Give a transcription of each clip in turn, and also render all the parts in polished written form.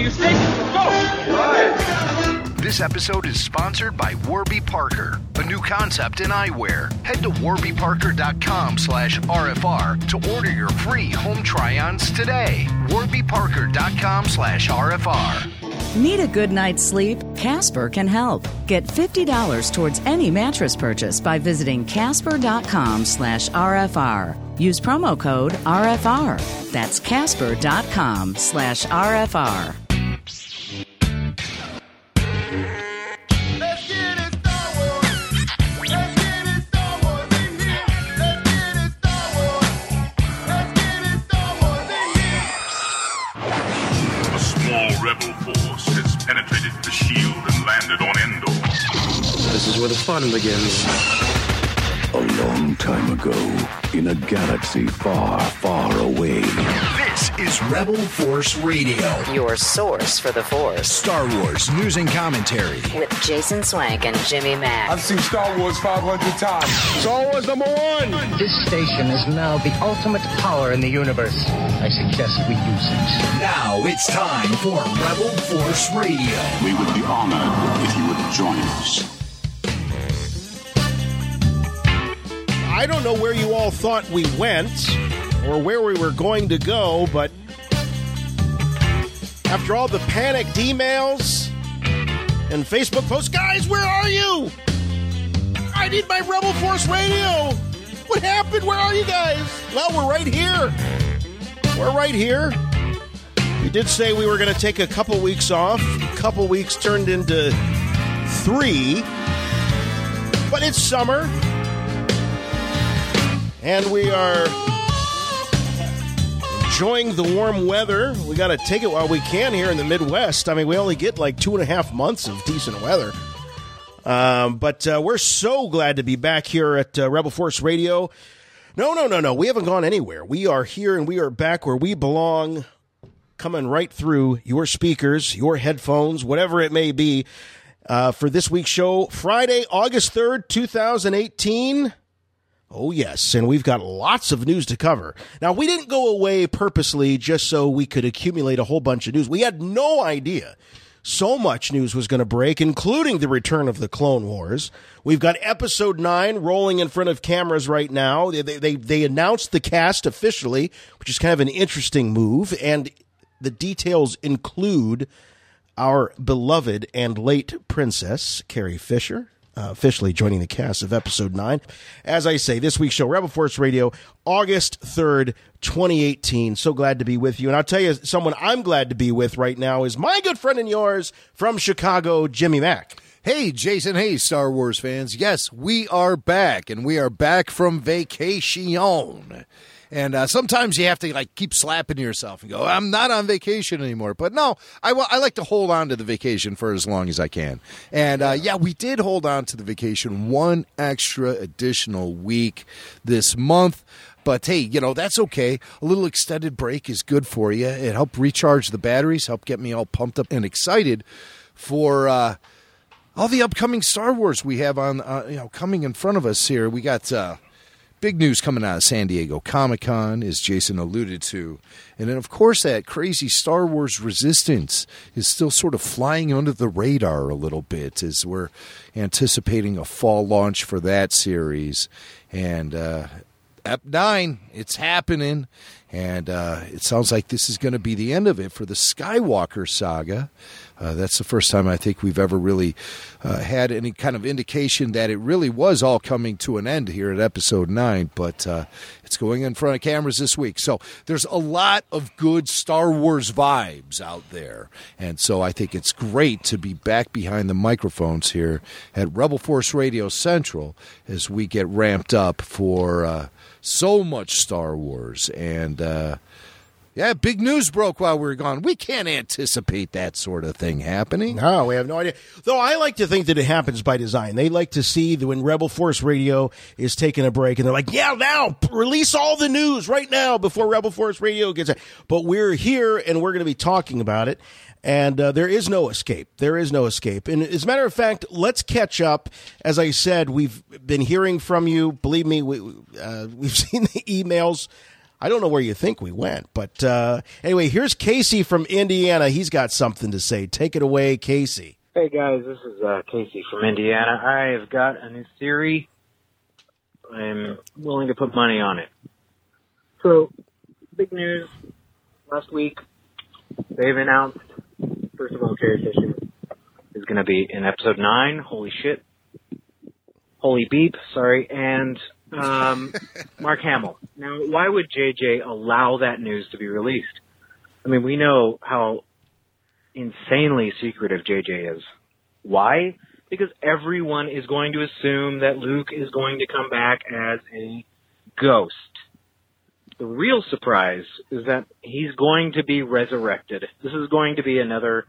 you stick? Go! Right. This episode is sponsored by Warby Parker, a new concept in eyewear. Head to warbyparker.com/RFR to order your free home try-ons today. warbyparker.com/RFR. Need a good night's sleep? Casper can help. Get $50 towards any mattress purchase by visiting casper.com/RFR. Use promo code RFR. That's casper.com/RFR. Penetrated the shield and landed on Endor. This is where the fun begins. A long time ago, in a galaxy far, far away. This is Rebel Force Radio, your source for the Force. Star Wars news and commentary with Jason Swank and Jimmy Mack. I've seen Star Wars 500 times. Star Wars #1. This station is now the ultimate power in the universe. I suggest we use it. Now it's time for Rebel Force Radio. We would be honored if you would join us. I don't know where you all thought we went or where we were going to go, but after all the panicked emails and Facebook posts, guys, where are you? I need my Rebel Force Radio. What happened? Where are you guys? Well, we're right here. We're right here. We did say we were going to take a couple weeks off. A couple weeks turned into 3. But it's summer. And we are enjoying the warm weather. We got to take it while we can here in the Midwest. I mean, we only get like 2.5 months of decent weather. But we're so glad to be back here at Rebel Force Radio. No. We haven't gone anywhere. We are here and we are back where we belong, coming right through your speakers, your headphones, whatever it may be, for this week's show, Friday, August 3rd, 2018. Oh, yes, and we've got lots of news to cover. Now, we didn't go away purposely just so we could accumulate a whole bunch of news. We had no idea so much news was going to break, including the return of the Clone Wars. We've got Episode 9 rolling in front of cameras right now. They announced the cast officially, which is kind of an interesting move, and the details include our beloved and late princess, Carrie Fisher, officially joining the cast of Episode 9. As I say, this week's show, Rebel Force Radio, August 3rd, 2018. So glad to be with you. And I'll tell you, someone I'm glad to be with right now is my good friend and yours from Chicago, Jimmy Mack. Hey, Jason. Hey, Star Wars fans. Yes, we are back, and we are back from vacation. And sometimes you have to keep slapping yourself and go, I'm not on vacation anymore. But no, I like to hold on to the vacation for as long as I can. And we did hold on to the vacation one extra additional week this month. But hey, that's okay. A little extended break is good for you. It helped recharge the batteries, helped get me all pumped up and excited for all the upcoming Star Wars we have on coming in front of us here. We got big news coming out of San Diego Comic-Con, as Jason alluded to. And then, of course, that crazy Star Wars Resistance is still sort of flying under the radar a little bit as we're anticipating a fall launch for that series. And Ep 9, it's happening. And it sounds like this is going to be the end of it for the Skywalker saga. That's the first time I think we've ever really had any kind of indication that it really was all coming to an end here at Episode 9. But it's going in front of cameras this week. So there's a lot of good Star Wars vibes out there. And so I think it's great to be back behind the microphones here at Rebel Force Radio Central as we get ramped up for so much Star Wars. And big news broke while we were gone. We can't anticipate that sort of thing happening. No, we have no idea. Though I like to think that it happens by design. They like to see that when Rebel Force Radio is taking a break, and they're like, now, release all the news right now before Rebel Force Radio gets it. But we're here, and we're going to be talking about it. And there is no escape. There is no escape. And as a matter of fact, let's catch up. As I said, we've been hearing from you. Believe me, we've seen the emails. I don't know where you think we went. But anyway, here's Casey from Indiana. He's got something to say. Take it away, Casey. Hey, guys. This is Casey from Indiana. I've got a new theory. I'm willing to put money on it. So, big news. Last week, they've announced, first of all, Jerry Fisher is going to be in episode 9. Holy shit. Holy beep, sorry. And Mark Hamill. Now, why would JJ allow that news to be released? I mean, we know how insanely secretive JJ is. Why? Because everyone is going to assume that Luke is going to come back as a ghost. The real surprise is that he's going to be resurrected. This is going to be another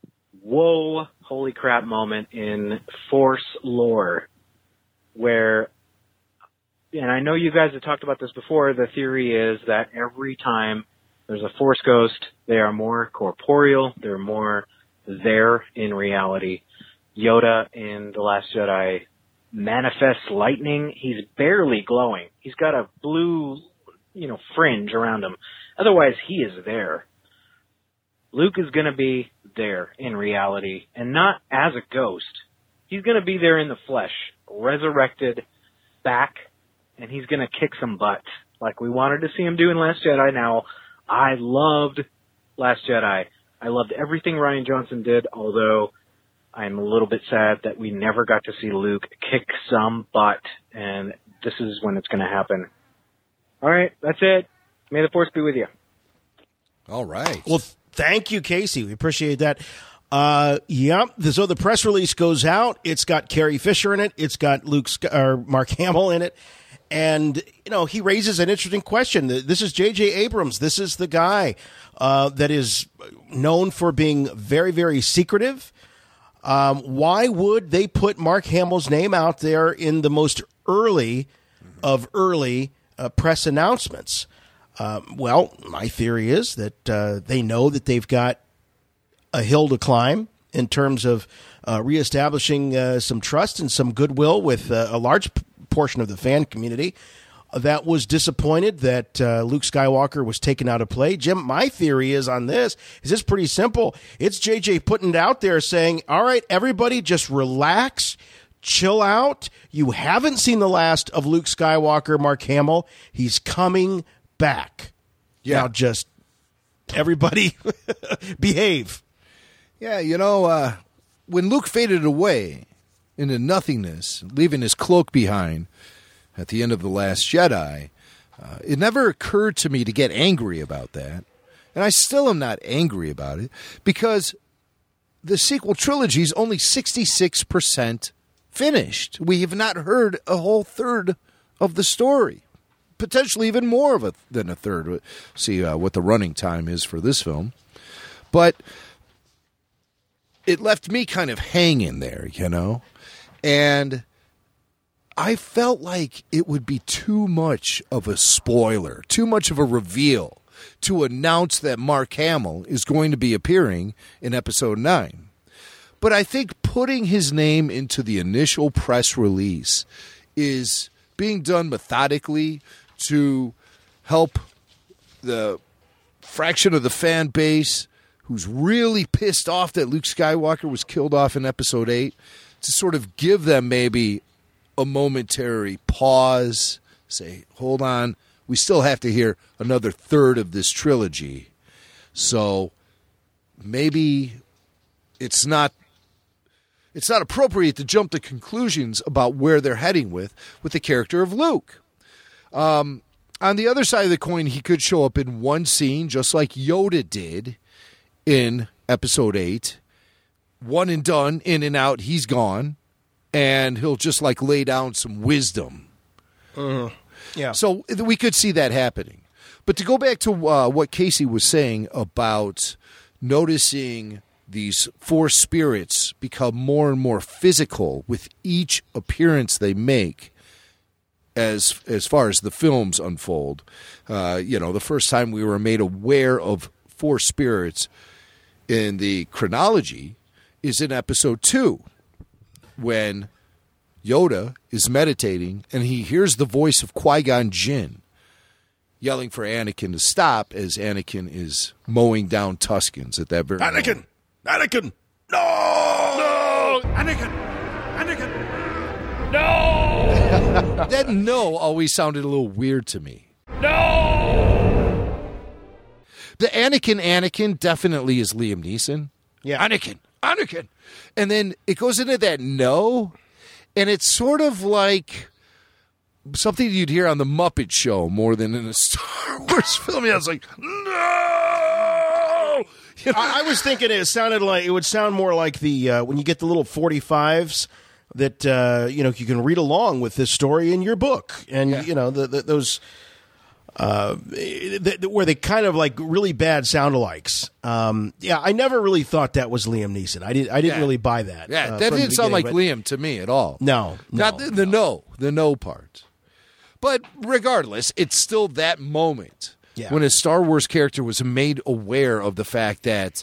whoa, holy crap moment in Force lore where, and I know you guys have talked about this before, the theory is that every time there's a Force ghost, they are more corporeal, they're more there in reality. Yoda in The Last Jedi manifests lightning. He's barely glowing. He's got a blue, fringe around him. Otherwise, he is there. Luke is going to be there in reality, and not as a ghost. He's going to be there in the flesh, resurrected, back, and he's going to kick some butt, like we wanted to see him do in Last Jedi. Now, I loved Last Jedi. I loved everything Rian Johnson did, although I'm a little bit sad that we never got to see Luke kick some butt, and this is when it's going to happen. All right, that's it. May the Force be with you. All right. Well, thank you, Casey. We appreciate that. Yeah. So the press release goes out. It's got Carrie Fisher in it. It's got Mark Hamill in it. And, he raises an interesting question. This is J.J. Abrams. This is the guy that is known for being very, very secretive. Why would they put Mark Hamill's name out there in the most early of early press announcements? Well, my theory is that they know that they've got a hill to climb in terms of reestablishing some trust and some goodwill with a large portion of the fan community that was disappointed that Luke Skywalker was taken out of play. Jim, my theory is on this is pretty simple. It's JJ putting it out there saying, all right, everybody just relax, chill out. You haven't seen the last of Luke Skywalker, Mark Hamill. He's coming back. Yeah. Now just everybody behave. Yeah, when Luke faded away into nothingness, leaving his cloak behind at the end of The Last Jedi, it never occurred to me to get angry about that. And I still am not angry about it because the sequel trilogy is only 66% finished. We have not heard a whole third of the story. Potentially even more than a third. See what the running time is for this film. But it left me kind of hanging there, And I felt like it would be too much of a spoiler, too much of a reveal to announce that Mark Hamill is going to be appearing in Episode 9. But I think putting his name into the initial press release is being done methodically to help the fraction of the fan base who's really pissed off that Luke Skywalker was killed off in Episode 8, to sort of give them maybe a momentary pause, say, hold on, we still have to hear another third of this trilogy. So maybe it's not appropriate to jump to conclusions about where they're heading with the character of Luke. On the other side of the coin, he could show up in one scene, just like Yoda did in Episode 8. One and done, in and out, he's gone. And he'll just lay down some wisdom. Yeah. So we could see that happening. But to go back to what Casey was saying about noticing these Force spirits become more and more physical with each appearance they make as far as the films unfold. The first time we were made aware of Force spirits in the chronology is in Episode 2, when Yoda is meditating and he hears the voice of Qui-Gon Jinn. yelling for Anakin to stop as Anakin is mowing down Tuskens at that very moment. Anakin! No! Anakin! No! That no always sounded a little weird to me. No! The Anakin definitely is Liam Neeson. Yeah. Anakin. And then it goes into that no, and it's sort of like something you'd hear on the Muppet Show more than in a Star Wars film. I was like, no! You know? I was thinking it would sound more like the when you get the little 45s that you can read along with this story in your book, and those where they kind of like really bad sound-alikes. I never really thought that was Liam Neeson. I didn't really buy that. Yeah, that didn't sound like Liam to me at all. No, not the no part. But regardless, it's still that moment when a Star Wars character was made aware of the fact that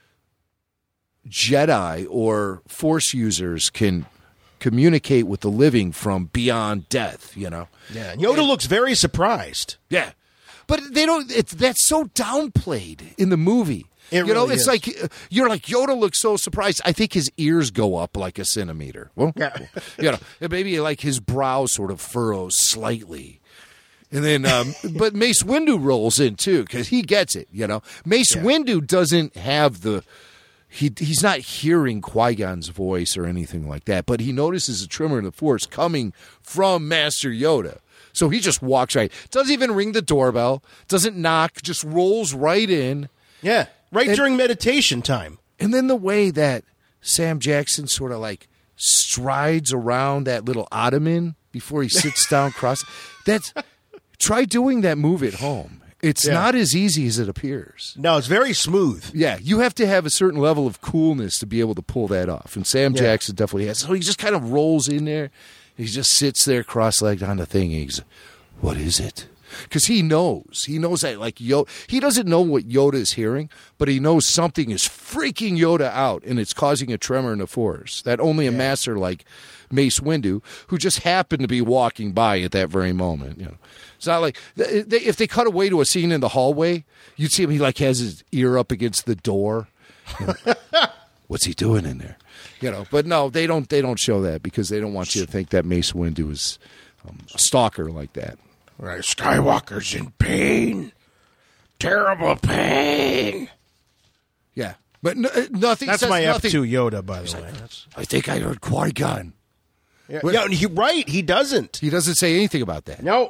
Jedi or Force users can communicate with the living from beyond death, Yeah, and Yoda looks very surprised. Yeah, but they don't. That's so downplayed in the movie. It's like you're like Yoda looks so surprised. I think his ears go up like a centimeter. Well, maybe like his brow sort of furrows slightly, and then but Mace Windu rolls in too because he gets it. Mace Windu doesn't have the. He's not hearing Qui-Gon's voice or anything like that, but he notices a tremor in the Force coming from Master Yoda. So he just walks right. Doesn't even ring the doorbell. Doesn't knock. Just rolls right in. Yeah, during meditation time. And then the way that Sam Jackson sort of like strides around that little ottoman before he sits down try doing that move at home. It's not as easy as it appears. No, it's very smooth. Yeah, you have to have a certain level of coolness to be able to pull that off. And Sam Jackson definitely has. So he just kind of rolls in there. He just sits there cross-legged on the thing. And he's, what is it? Because he knows. He knows that, like, he doesn't know what Yoda is hearing, but he knows something is freaking Yoda out, and it's causing a tremor in the Force that only a master like Mace Windu, who just happened to be walking by at that very moment, It's not like if they cut away to a scene in the hallway, you'd see him. He like has his ear up against the door. What's he doing in there? But no, they don't show that because they don't want you to think that Mace Windu is a stalker like that. Right, Skywalker's in pain, terrible pain. Yeah, but nothing. That's says my nothing. F2 Yoda, by the way. I think I heard Qui-Gon. Yeah, he doesn't. He doesn't say anything about that. No.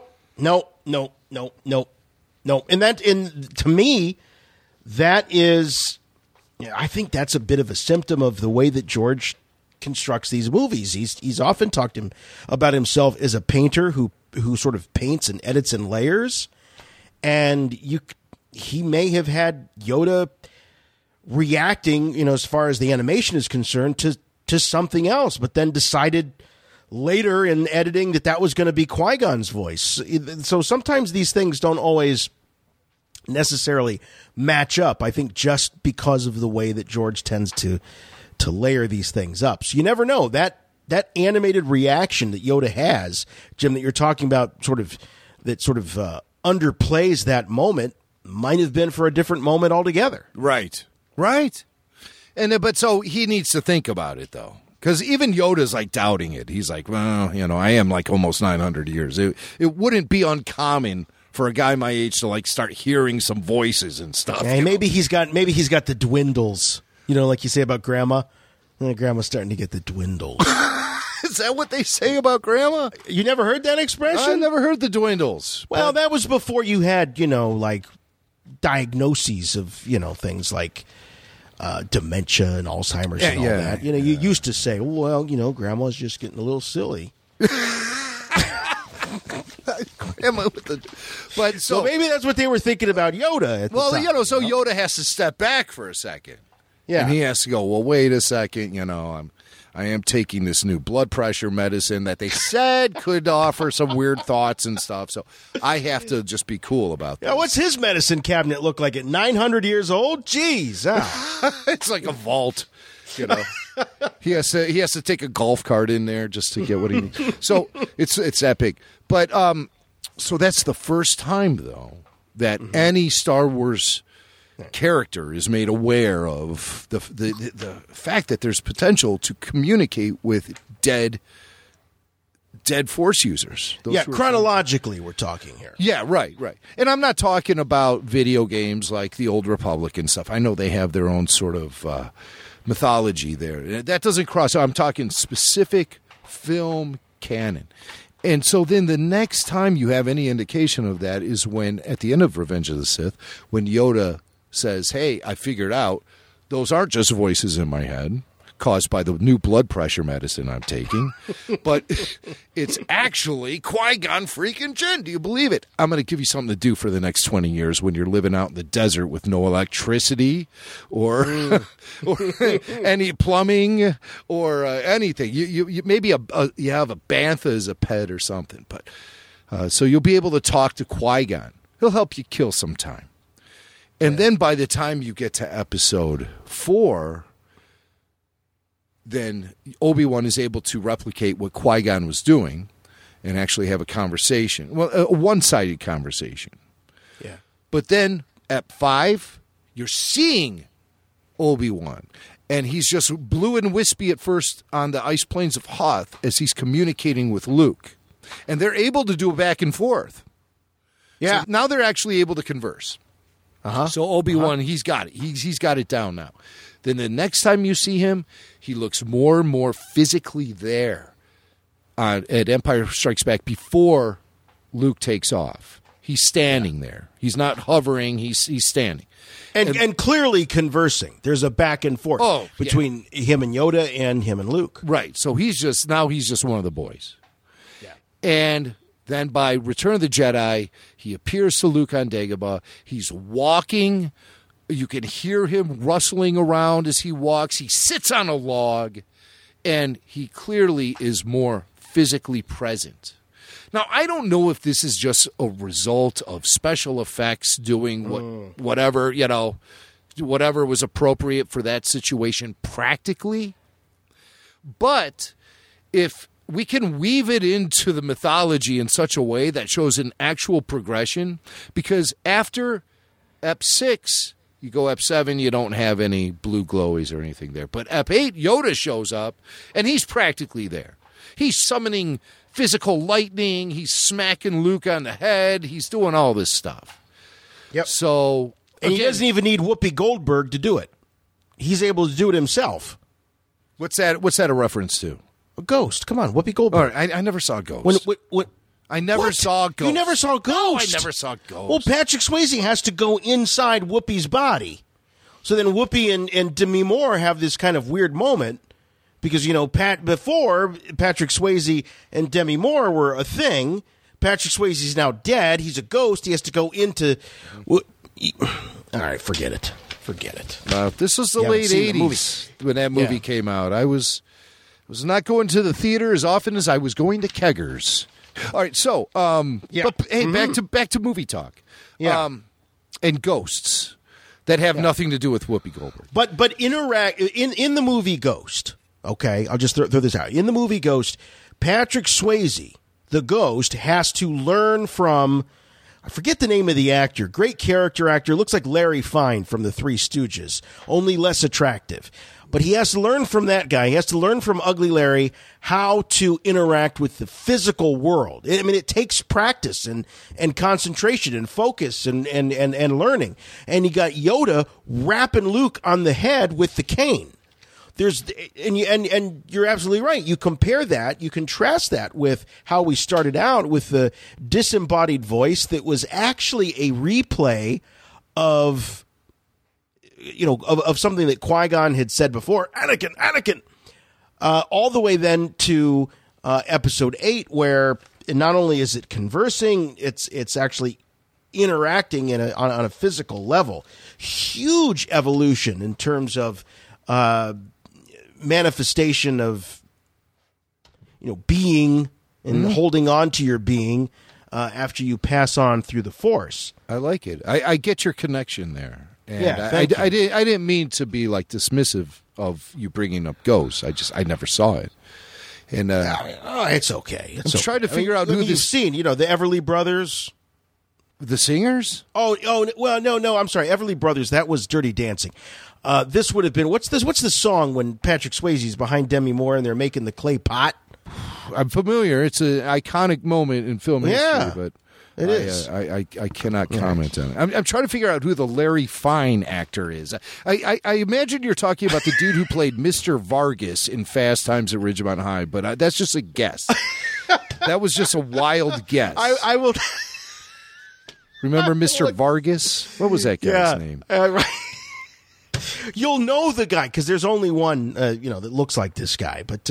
And to me, that is, I think that's a bit of a symptom of the way that George constructs these movies. He's often talked about himself as a painter who sort of paints and edits in layers, and he may have had Yoda reacting, as far as the animation is concerned, to something else, but then decided later in editing that was going to be Qui-Gon's voice. So sometimes these things don't always necessarily match up, I think, just because of the way that George tends to layer these things up. So you never know. That animated reaction that Yoda has, Jim, that you're talking about, that underplays that moment, might have been for a different moment altogether. Right. And but so he needs to think about it, though. Because even Yoda's like doubting it. He's like, well, I am like almost 900 years. It wouldn't be uncommon for a guy my age to like start hearing some voices and stuff. Yeah, maybe he's got the dwindles. Like you say about Grandma. Grandma's starting to get the dwindles. Is that what they say about Grandma? You never heard that expression? I never heard the dwindles. Well, that was before you had, like diagnoses of, things like dementia and Alzheimer's and all that. You used to say, well, Grandma's just getting a little silly. So maybe that's what they were thinking about Yoda at the time. So Yoda has to step back for a second. Yeah. And he has to go, well, wait a second, I am taking this new blood pressure medicine that they said could offer some weird thoughts and stuff. So I have to just be cool about that. Yeah, what's his medicine cabinet look like at 900 years old? Jeez. It's like a vault, He has to take a golf cart in there just to get what he needs. So it's epic. But So that's the first time, though, that any Star Wars character is made aware of the fact that there's potential to communicate with dead Force users. Chronologically, we're talking here. Yeah, right. And I'm not talking about video games like the Old Republic and stuff. I know they have their own sort of mythology there. That doesn't cross. I'm talking specific film canon. And so then the next time you have any indication of that is when, at the end of Revenge of the Sith, when Yoda says, hey, I figured out those aren't just voices in my head caused by the new blood pressure medicine I'm taking, but it's actually Qui-Gon freaking Jinn. Do you believe it? I'm going to give you something to do for the next 20 years when you're living out in the desert with no electricity or any plumbing or anything. You maybe you have a bantha as a pet or something, but so you'll be able to talk to Qui-Gon. He'll help you kill some time. And then by the time you get to episode 4, then Obi-Wan is able to replicate what Qui-Gon was doing and actually have a conversation. Well, a one-sided conversation. Yeah. But then at 5, you're seeing Obi-Wan. And he's just blue and wispy at first on the ice plains of Hoth as he's communicating with Luke. And they're able to do a back and forth. Yeah. So now they're actually able to converse. So Obi-Wan, he's got it. He's got it down now. Then the next time you see him, he looks more and more physically there at Empire Strikes Back before Luke takes off. He's standing there. He's not hovering. He's standing. And clearly conversing. There's a back and forth between him and Yoda and him and Luke. Right. So he's just one of the boys. Yeah. And then by Return of the Jedi, he appears to Luke on Dagobah. He's walking. You can hear him rustling around as he walks. He sits on a log, and he clearly is more physically present. Now, I don't know if this is just a result of special effects doing whatever was appropriate for that situation practically. But if we can weave it into the mythology in such a way that shows an actual progression, because after Ep 6, you go Ep 7, you don't have any blue glowies or anything there. But Ep 8, Yoda shows up, and he's practically there. He's summoning physical lightning. He's smacking Luke on the head. He's doing all this stuff. Yep. So, and he doesn't even need Whoopi Goldberg to do it. He's able to do it himself. What's that a reference to? A Ghost. Come on, Whoopi Goldberg. All right, I never saw Ghost. I never saw Ghost. You never saw Ghost? No, I never saw Ghost. Well, Patrick Swayze has to go inside Whoopi's body. So then Whoopi and Demi Moore have this kind of weird moment because, before Patrick Swayze and Demi Moore were a thing, Patrick Swayze's now dead. He's a ghost. He has to go into... All right, forget it. This was the late 80s when that movie came out. I was not going to the theater as often as I was going to keggers. All right, so but hey, back to movie talk. Yeah, and ghosts that have nothing to do with Whoopi Goldberg. But interact in the movie Ghost. Okay, I'll just throw this out. In the movie Ghost, Patrick Swayze, the ghost, has to learn from, I forget the name of the actor, great character actor, looks like Larry Fine from the Three Stooges, only less attractive. But he has to learn from that guy. He has to learn from Ugly Larry how to interact with the physical world. I mean, it takes practice and concentration and focus and learning. And you got Yoda rapping Luke on the head with the cane. And you're absolutely right. You compare that, you contrast that with how we started out with the disembodied voice that was actually a replay of something that Qui-Gon had said before, Anakin, all the way then to episode 8, where not only is it conversing, it's actually interacting on a physical level. Huge evolution in terms of manifestation of being and holding on to your being after you pass on through the Force. I like it. I get your connection there. And I didn't mean to be like dismissive of you bringing up Ghost. I never saw it. And it's okay. I'm trying to figure out who you've seen. The Everly Brothers. The singers? Oh, well, no, I'm sorry. Everly Brothers, that was Dirty Dancing. This would have been, what's the song when Patrick Swayze's behind Demi Moore and they're making the clay pot? I'm familiar. It's an iconic moment in film history, but it is. I cannot comment on it. I'm trying to figure out who the Larry Fine actor is. I imagine you're talking about the dude who played Mr. Vargas in Fast Times at Ridgemont High, but that's just a guess. That was just a wild guess. I will... Remember Mr. Vargas? What was that guy's name? Right. You'll know the guy because there's only one, that looks like this guy. But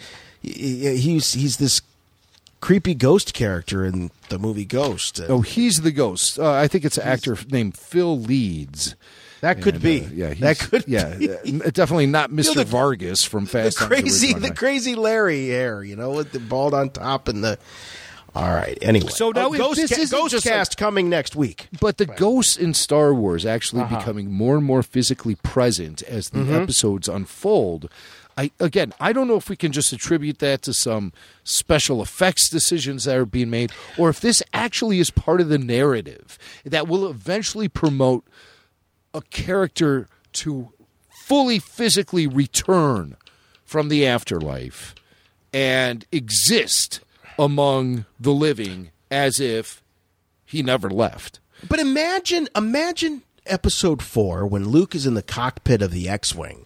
he's this creepy ghost character in the movie Ghost. He's the ghost. I think it's an actor named Phil Leeds. That could be. That could be. Definitely not Mr. Vargas from Fast Times. The crazy Larry hair, with the bald on top and the... All right. Anyway, so now Ghost cast coming next week. But the ghosts in Star Wars actually becoming more and more physically present as the episodes unfold. I don't know if we can just attribute that to some special effects decisions that are being made, or if this actually is part of the narrative that will eventually promote a character to fully physically return from the afterlife and exist among the living as if he never left. But imagine episode 4 when Luke is in the cockpit of the X-Wing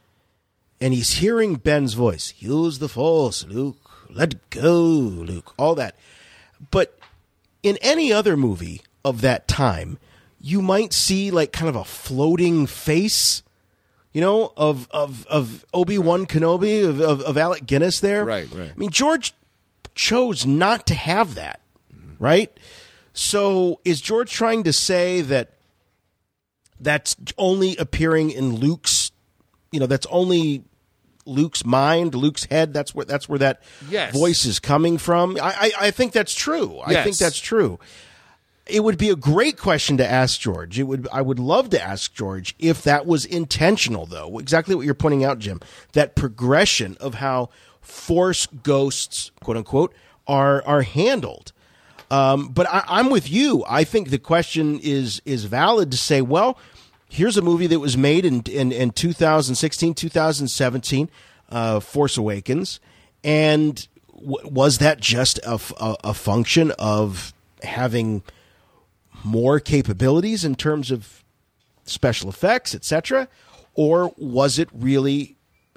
and he's hearing Ben's voice. Use the Force, Luke. Let go, Luke. All that. But in any other movie of that time, you might see like kind of a floating face, of Obi-Wan Kenobi, of Alec Guinness there. Right. I mean, George chose not to have that, right? So is George trying to say that that's only appearing in Luke's, that's only Luke's mind, Luke's head? That's where that voice is coming from. I think that's true. I think that's true. It would be a great question to ask George. I would love to ask George if that was intentional, though. Exactly what you're pointing out, Jim. That progression of how Force ghosts, quote unquote, are handled. But I'm with you. I think the question is valid to say, well, here's a movie that was made in 2016, 2017, Force Awakens, and was that just a function of having more capabilities in terms of special effects, etc., or was it really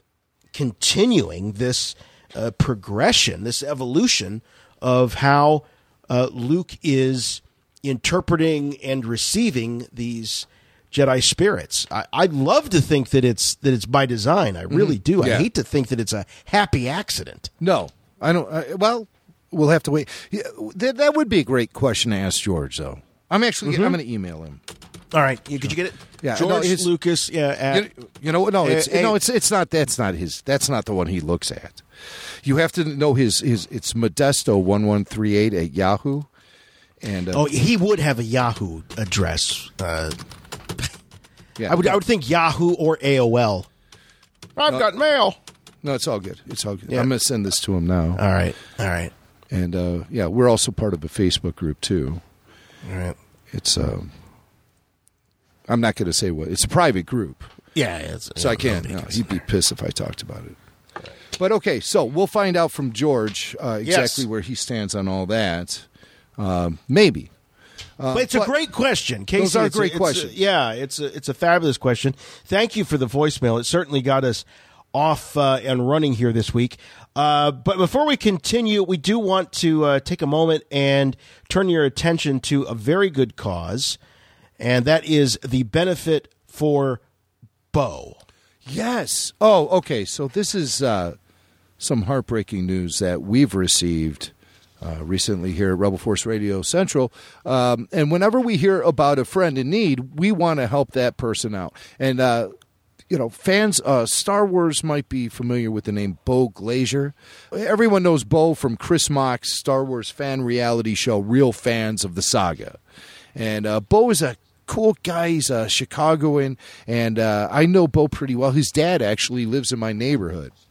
continuing this progression, this evolution of how Luke is interpreting and receiving these Jedi spirits? I'd love to think that it's by design. I really do. I hate to think that it's a happy accident. No, I don't. Well, we'll have to wait. That would be a great question to ask George, though. I'm actually I'm going to email him. All right, could you get it? Yeah, George Lucas. Yeah, it's not. That's not his. That's not the one he looks at. You have to know his. It's Modesto1138 at Yahoo. And he would have a Yahoo address. Yeah, I would think Yahoo or AOL. I've got mail. No, it's all good. It's all good. Yeah. I'm going to send this to him now. All right. And we're also part of a Facebook group too. All right. It's I'm not going to say what. It's a private group. Yeah, so I can't. No, he'd be pissed if I talked about it. But okay, so we'll find out from George exactly where he stands on all that. Maybe. But it's a great question, Casey. Those are great questions. It's a fabulous question. Thank you for the voicemail. It certainly got us off and running here this week. But before we continue, we do want to take a moment and turn your attention to a very good cause, and that is the benefit for Bo. Yes. Oh, okay. So this is some heartbreaking news that we've received recently here at Rebel Force Radio Central. And whenever we hear about a friend in need, we want to help that person out. And, fans, Star Wars might be familiar with the name Bo Glazier. Everyone knows Bo from Chris Mock's Star Wars fan reality show, Real Fans of the Saga. And Bo is a cool guy. He's a Chicagoan, and I know Bo pretty well. His dad actually lives in my neighborhood.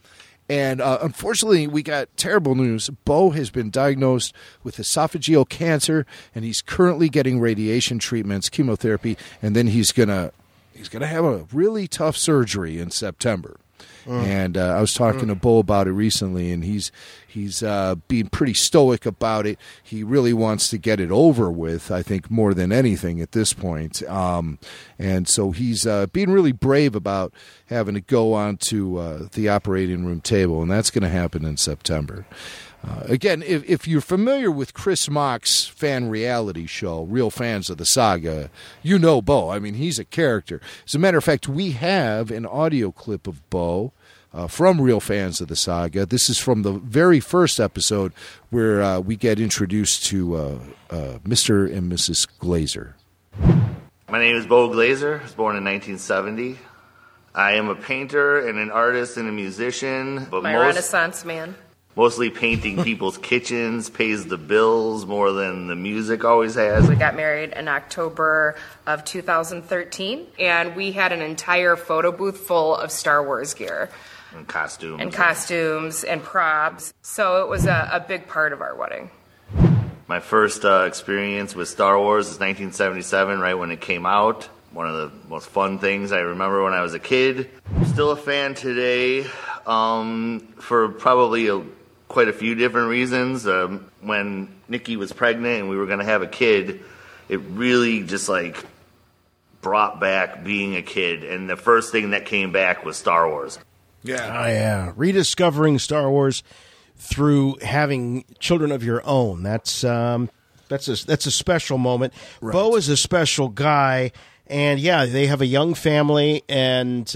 And unfortunately, we got terrible news. Bo has been diagnosed with esophageal cancer, and he's currently getting radiation treatments, chemotherapy, and then he's gonna have a really tough surgery in September. And I was talking to Bo about it recently, and he's being pretty stoic about it. He really wants to get it over with, I think, more than anything at this point. And so he's being really brave about having to go onto the operating room table, and that's going to happen in September. Again, if you're familiar with Chris Mock's fan reality show, Real Fans of the Saga, you know Bo. I mean, he's a character. As a matter of fact, we have an audio clip of Bo from Real Fans of the Saga. This is from the very first episode where we get introduced to Mr. and Mrs. Glazer. My name is Bo Glazer. I was born in 1970. I am a painter and an artist and a musician. But Renaissance man. Mostly painting people's kitchens, pays the bills more than the music always has. We got married in October of 2013, and we had an entire photo booth full of Star Wars gear. And costumes. And props. So it was a big part of our wedding. My first experience with Star Wars is 1977, right when it came out. One of the most fun things I remember when I was a kid. Still a fan today for probably quite a few different reasons. When Nikki was pregnant and we were going to have a kid, it really just brought back being a kid. And the first thing that came back was Star Wars. Yeah. Rediscovering Star Wars through having children of your own. That's a special moment. Right. Bo is a special guy, and they have a young family, and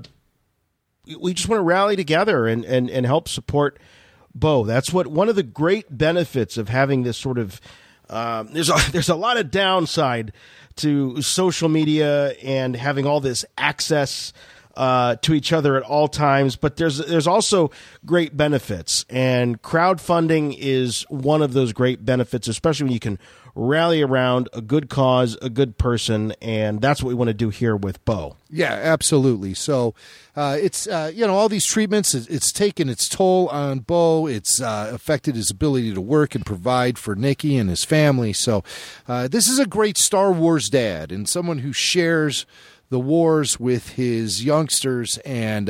we just want to rally together and help support Bo. That's what one of the great benefits of having this sort of there's a lot of downside to social media and having all this access to each other at all times, but there's also great benefits, and crowdfunding is one of those great benefits, especially when you can rally around a good cause, a good person, and that's what we want to do here with Bo. Yeah, absolutely. So it's all these treatments, it's taken its toll on Bo. It's affected his ability to work and provide for Nikki and his family. So this is a great Star Wars dad and someone who shares the wars with his youngsters, and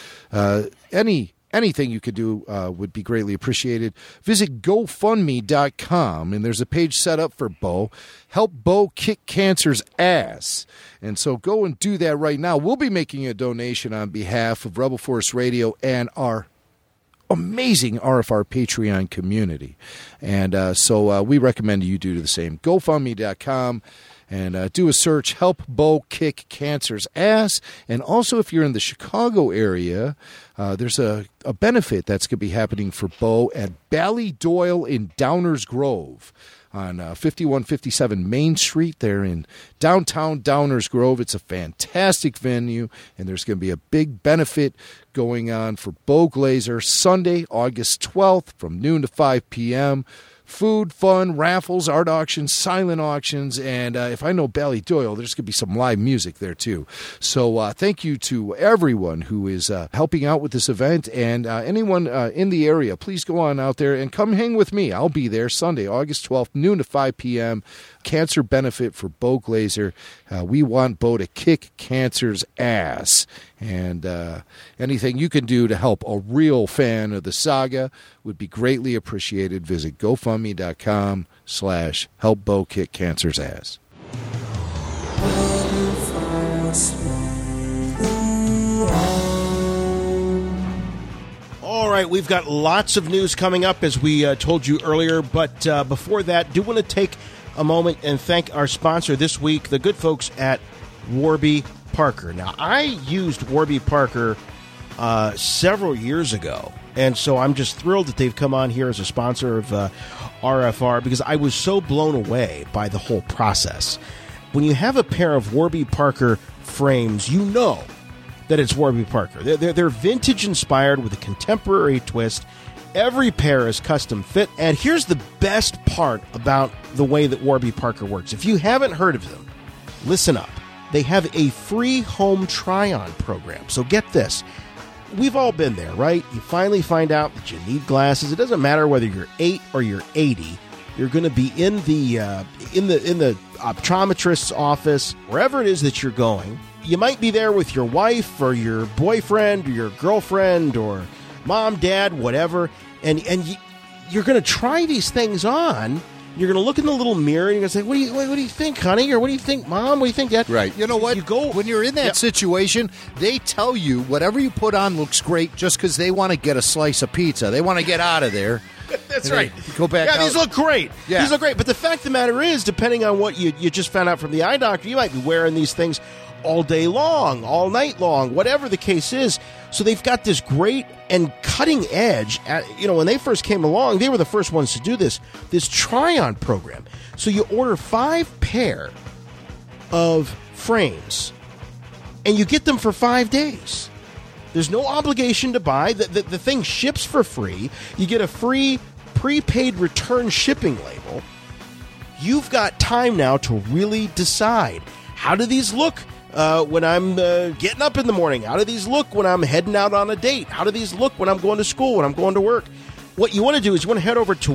anything you could do would be greatly appreciated. Visit GoFundMe.com, and there's a page set up for Bo. Help Bo kick cancer's ass. And so go and do that right now. We'll be making a donation on behalf of Rebel Force Radio and our amazing RFR Patreon community. And so we recommend you do the same. GoFundMe.com. And do a search, Help Bo Kick Cancer's Ass. And also, if you're in the Chicago area, there's a benefit that's going to be happening for Bo at Ballydoyle in Downers Grove on 5157 Main Street there in downtown Downers Grove. It's a fantastic venue, and there's going to be a big benefit going on for Bo Glazer Sunday, August 12th from noon to 5 p.m., Food, fun, raffles, art auctions, silent auctions, and if I know Ballydoyle, there's going to be some live music there too. So thank you to everyone who is helping out with this event, and anyone in the area, please go on out there and come hang with me. I'll be there Sunday, August 12th, noon to 5 p.m., cancer benefit for Bo Glazer. We want Bo to kick cancer's ass. And anything you can do to help a real fan of the saga would be greatly appreciated. Visit GoFundMe.com/Help Bo Kick Cancer's Ass. All right, we've got lots of news coming up, as we told you earlier. But before that, do want to take a moment and thank our sponsor this week, the good folks at Warby Parker. Now, I used Warby Parker several years ago, and so I'm just thrilled that they've come on here as a sponsor of RFR, because I was so blown away by the whole process. When you have a pair of Warby Parker frames, you know that it's Warby Parker. They're vintage inspired with a contemporary twist. Every pair is custom fit, and here's the best part about the way that Warby Parker works. If you haven't heard of them, listen up. They have a free home try-on program. So get this. we've all been there, right? You finally find out that you need glasses. It doesn't matter whether you're 8 or you're 80. You're going to be in the optometrist's office, wherever it is that you're going. You might be there with your wife or your boyfriend or your girlfriend or mom, dad, whatever, and you're going to try these things on. You're going to look in the little mirror and you're going to say, what do you think, honey? Or what do you think, Mom? What do you think, Dad? Right. You know what? When you're in that situation, they tell you whatever you put on looks great just because they want to get a slice of pizza. They want to get out of there. That's right. Go back out. These look great. Yeah. These look great. But the fact of the matter is, depending on what you just found out from the eye doctor, you might be wearing these things all day long, all night long, whatever the case is. So they've got this great and cutting edge. When they first came along, they were the first ones to do this try-on program. So you order 5 pair of frames, and you get them for 5 days. There's no obligation to buy. The thing ships for free. You get a free prepaid return shipping label. You've got time now to really decide, how do these look when I'm getting up in the morning? How do these look when I'm heading out on a date? How do these look when I'm going to school, when I'm going to work? What you want to do is you want to head over to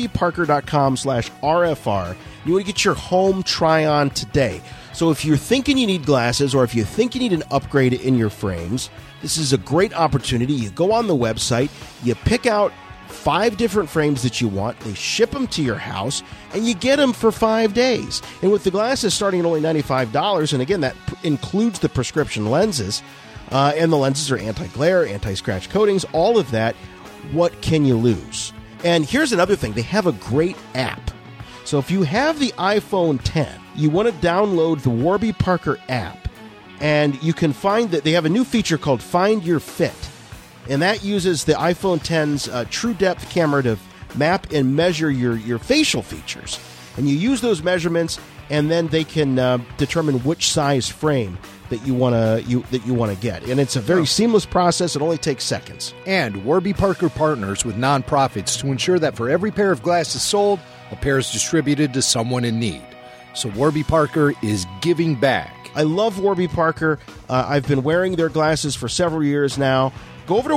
warbyparker.com/RFR. You want to get your home try-on today. So if you're thinking you need glasses or if you think you need an upgrade in your frames, this is a great opportunity. You go on the website, you pick out 5 different frames that you want, they ship them to your house, and you get them for 5 days. And with the glasses starting at only $95, and again, that includes the prescription lenses, and the lenses are anti-glare, anti-scratch coatings, all of that, what can you lose? And here's another thing. They have a great app. So if you have the iPhone 10, you want to download the Warby Parker app, and you can find that they have a new feature called Find Your Fit. And that uses the iPhone 10's true depth camera to map and measure your facial features. And you use those measurements, and then they can determine which size frame that you want to get. And it's a very seamless process. It only takes seconds. And Warby Parker partners with nonprofits to ensure that for every pair of glasses sold, a pair is distributed to someone in need. So Warby Parker is giving back. I love Warby Parker. I've been wearing their glasses for several years now. Go over to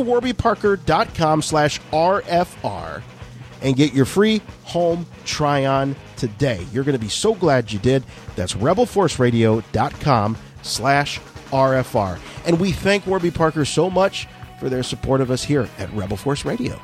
warbyparker.com/RFR and get your free home try-on today. You're going to be so glad you did. That's rebelforceradio.com/RFR. And we thank Warby Parker so much for their support of us here at Rebel Force Radio.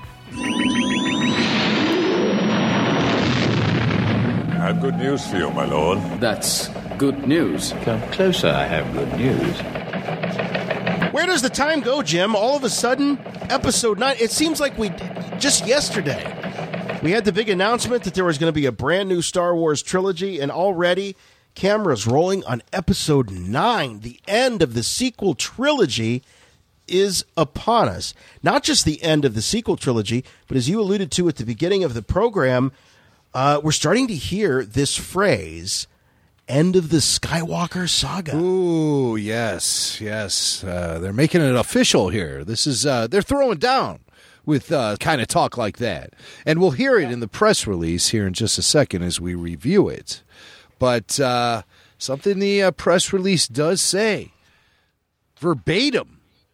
I have good news for you, my lord. That's good news. Come closer, I have good news. Where does the time go, Jim? All of a sudden, episode 9, it seems like just yesterday, we had the big announcement that there was going to be a brand new Star Wars trilogy, and already cameras rolling on episode 9. The end of the sequel trilogy is upon us. Not just the end of the sequel trilogy, but as you alluded to at the beginning of the program, we're starting to hear this phrase, end of the Skywalker saga. Ooh, yes. They're making it official here. This is they're throwing down with kind of talk like that. And we'll hear it in the press release here in just a second as we review it. But something the press release does say, verbatim.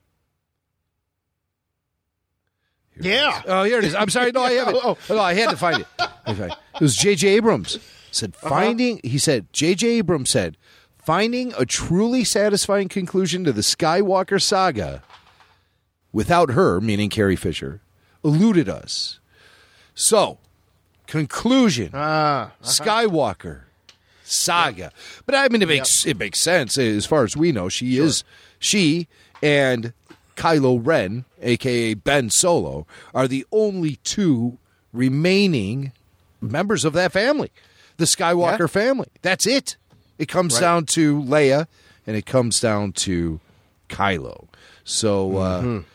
Yeah. Oh, here it is. I'm sorry. No, I have it. No, I had to find it. It was J.J. Abrams. He said, J.J. Abrams said, finding a truly satisfying conclusion to the Skywalker saga without her, meaning Carrie Fisher, eluded us. So, conclusion, Skywalker saga. But I mean, it makes sense. As far as we know, she and Kylo Ren, a.k.a. Ben Solo, are the only 2 remaining members of that family. The Skywalker family. That's it. It comes down to Leia, and it comes down to Kylo. So,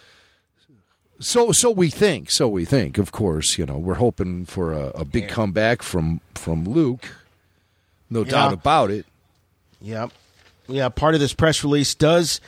so we think. Of course, we're hoping for a big comeback from Luke. No doubt about it. Yep. Yeah. Part of this press release does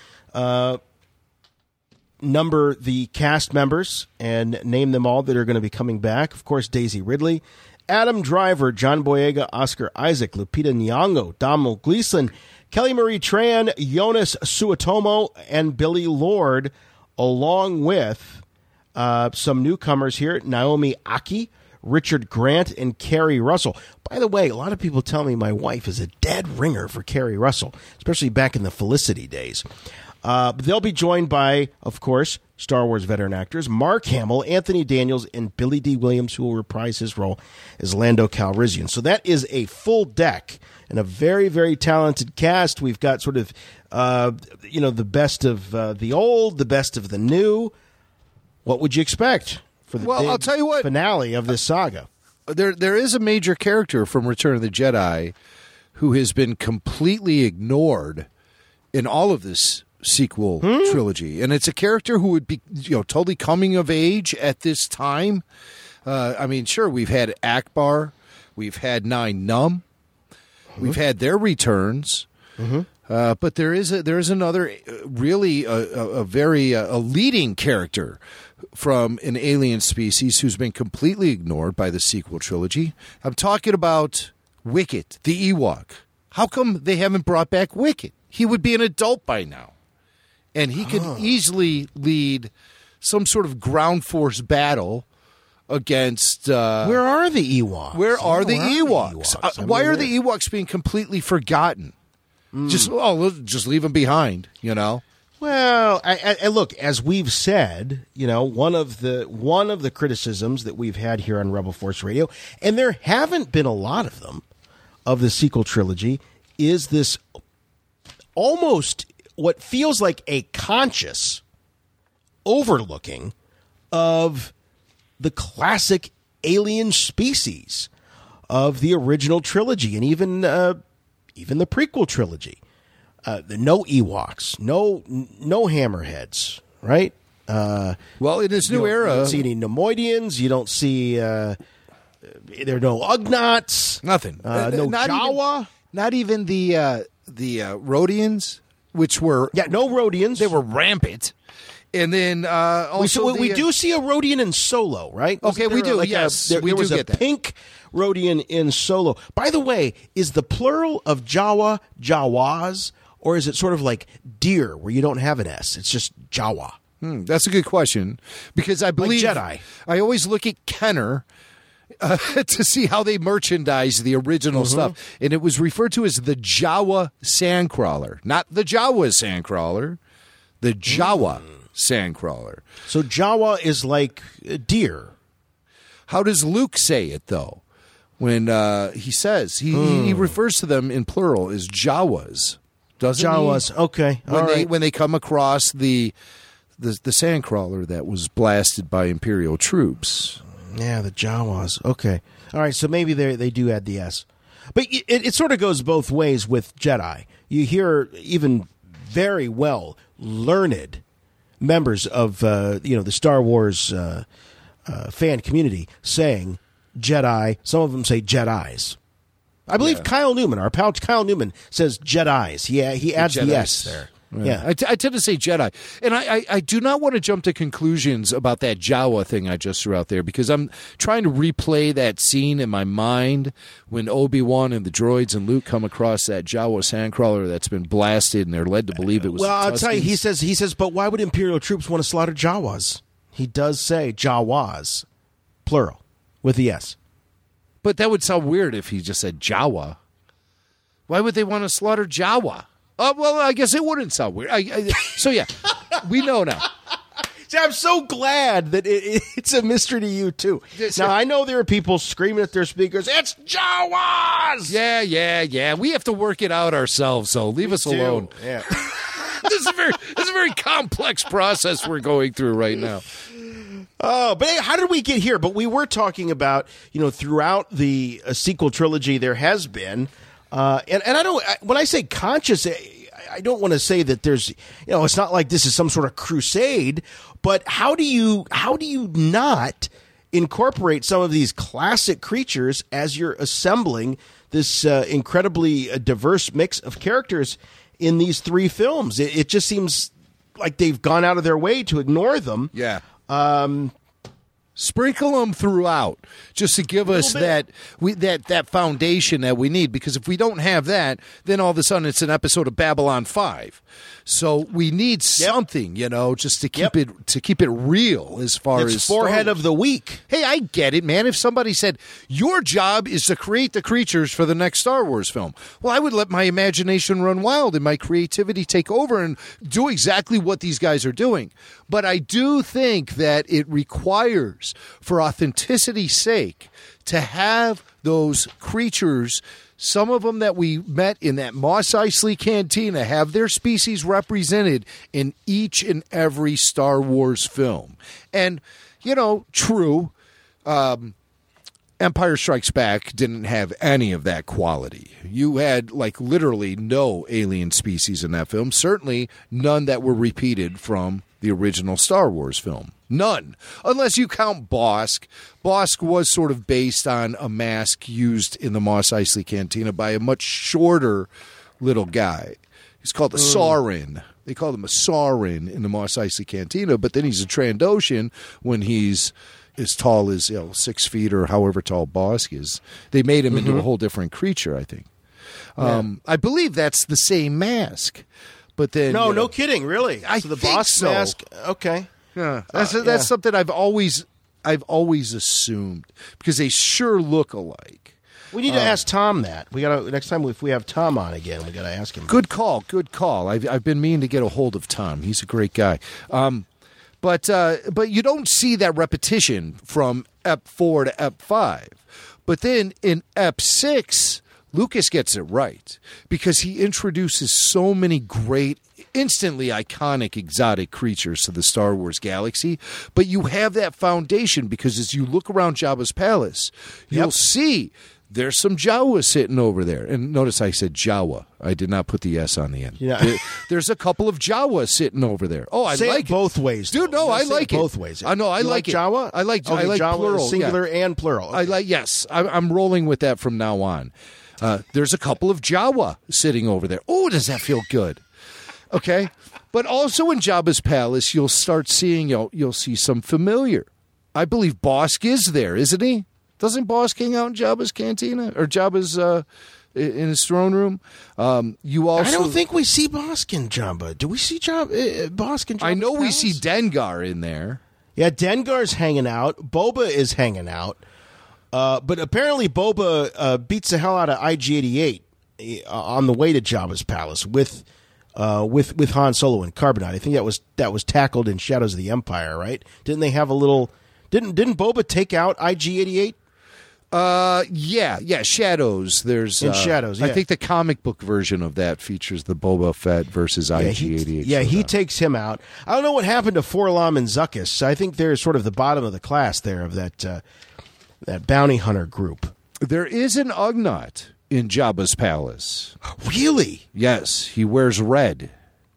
number the cast members and name them all that are going to be coming back. Of course, Daisy Ridley, Adam Driver, John Boyega, Oscar Isaac, Lupita Nyong'o, Domhnall Gleeson, Kelly Marie Tran, Jonas Suotamo, and Billy Lord along with some newcomers here, Naomi Aki, Richard Grant, and Kerry Russell. By the way, a lot of people tell me my wife is a dead ringer for Kerry Russell, especially back in the Felicity days. They'll be joined by, of course, Star Wars veteran actors Mark Hamill, Anthony Daniels, and Billy D. Williams, who will reprise his role as Lando Calrissian. So that is a full deck and a very, very talented cast. We've got sort of, the best of the old, the best of the new. What would you expect for the I'll tell you what, finale of this saga? There is a major character from Return of the Jedi who has been completely ignored in all of this sequel trilogy, and it's a character who would be totally coming of age at this time. Sure, we've had Akbar, we've had Nine Numb, we've had their returns, but there is another really a very leading character from an alien species who's been completely ignored by the sequel trilogy. I'm talking about Wicket, the Ewok. How come they haven't brought back Wicket? He would be an adult by now. And he could easily lead some sort of ground force battle against... where are the Ewoks? Where are the Ewoks? Why are the Ewoks being completely forgotten? Just leave them behind, Well, I look, as we've said, one of the criticisms that we've had here on Rebel Force Radio, and there haven't been a lot of them, of the sequel trilogy, is this almost what feels like a conscious overlooking of the classic alien species of the original trilogy, and even the prequel trilogy. No Ewoks, no hammerheads, right? In this new era, you don't see any Nemoidians. You don't see there are no Ugnaughts. Nothing. No Jawa. Not even the Rhodians, which were no Rhodians. They were rampant. And then also we do see a Rhodian in Solo, right? Okay, we do. Yes, there was a pink Rhodian in Solo. By the way, is the plural of Jawa Jawas, or is it sort of like deer, where you don't have an S? It's just Jawa. That's a good question, because I believe like Jedi. I always look at Kenner to see how they merchandise the original stuff, and it was referred to as the Jawa Sandcrawler, not the Jawa Sandcrawler, the Jawa Sandcrawler. So Jawa is like deer. How does Luke say it though? When he says he refers to them in plural as Jawas, doesn't Jawas? He? Okay, when they come across the Sandcrawler that was blasted by Imperial troops. Yeah, the Jawas. Okay, all right. So maybe they do add the S, but it sort of goes both ways with Jedi. You hear even very well learned members of the Star Wars fan community saying Jedi. Some of them say Jedis. I believe Kyle Newman, our pal Kyle Newman, says Jedis. Yeah, he adds the S there. Right. Yeah, I tend to say Jedi, and I do not want to jump to conclusions about that Jawa thing I just threw out there, because I'm trying to replay that scene in my mind when Obi-Wan and the droids and Luke come across that Jawa Sandcrawler that's been blasted, and they're led to believe it was. Well, I'll tell you, he says, but why would Imperial troops want to slaughter Jawas? He does say Jawas, plural, with the S. But that would sound weird if he just said Jawa. Why would they want to slaughter Jawa? Well, I guess it wouldn't sound weird. So, yeah, we know now. See, I'm so glad that it's a mystery to you, too. Now, I know there are people screaming at their speakers, it's Jawas! Yeah. We have to work it out ourselves, so leave us alone. Yeah. This is a very complex process we're going through right now. Oh, but how did we get here? But we were talking about, throughout the sequel trilogy, there has been... and I don't. When I say conscious, I don't want to say that there's. It's not like this is some sort of crusade. But how do you not incorporate some of these classic creatures as you're assembling this incredibly diverse mix of characters in these three films? It just seems like they've gone out of their way to ignore them. Yeah. Sprinkle them throughout, just to give us that foundation that we need. Because if we don't have that, then all of a sudden it's an episode of Babylon 5. So we need something, just to keep it real as far as forehead of the week. Hey, I get it, man. If somebody said your job is to create the creatures for the next Star Wars film, well, I would let my imagination run wild and my creativity take over and do exactly what these guys are doing. But I do think that it requires, for authenticity's sake, to have those creatures, some of them that we met in that Mos Eisley Cantina, have their species represented in each and every Star Wars film. And, true, Empire Strikes Back didn't have any of that quality. You had, literally no alien species in that film. Certainly none that were repeated from the original Star Wars film. None. Unless you count Bosk. Bosk was sort of based on a mask used in the Mos Eisley Cantina by a much shorter little guy. He's called a Sauron. They called him a Sauron in the Mos Eisley Cantina, but then he's a Trandoshan when he's as tall as 6 feet or however tall Bosk is. They made him into a whole different creature, I think. I believe that's the same mask. But then no kidding, really. I so the think Bosk mask. Okay. Yeah, that's something I've always assumed because they sure look alike. We need to ask Tom that. We got next time if we have Tom on again, we got to ask him. Good call. I've been meaning to get a hold of Tom. He's a great guy. But you don't see that repetition from Ep 4 to Ep 5. But then in Ep 6, Lucas gets it right because he introduces so many great, instantly iconic exotic creatures to the Star Wars galaxy. But you have that foundation because as you look around Jabba's palace, you'll see there's some Jawa sitting over there. And notice I said Jawa. I did not put the S on the end. Yeah. There's a couple of Jawa sitting over there. Oh, I say like it both ways, dude. No, I like it both ways. I know. I like it. Jawa. I like Jawa, plural, singular and plural. Okay. Yes. I'm rolling with that from now on. There's a couple of Jawa sitting over there. Oh, does that feel good? Okay, but also in Jabba's palace, you'll start seeing you'll see some familiar. I believe Bosk is there, isn't he? Doesn't Bosk hang out in Jabba's cantina or Jabba's in his throne room? You also. I don't think we see Bosk in Jabba. Do we see Bosk in Jabba's I know palace? we see Dengar in there. Yeah, Dengar's hanging out. Boba is hanging out. But apparently Boba beats the hell out of IG-88 on the way to Jabba's palace with Han Solo and Carbonite. I think that was tackled in Shadows of the Empire, right? Didn't they have a little? Didn't Boba take out IG-88? Yeah, Shadows. There's in Shadows. Yeah. I think the comic book version of that features the Boba Fett versus IG-88. He takes him out. I don't know what happened to Forlom and Zuckuss. I think they're sort of the bottom of the class there of that bounty hunter group. There is an Ugnaught in Jabba's palace. Really? Yes, he wears red.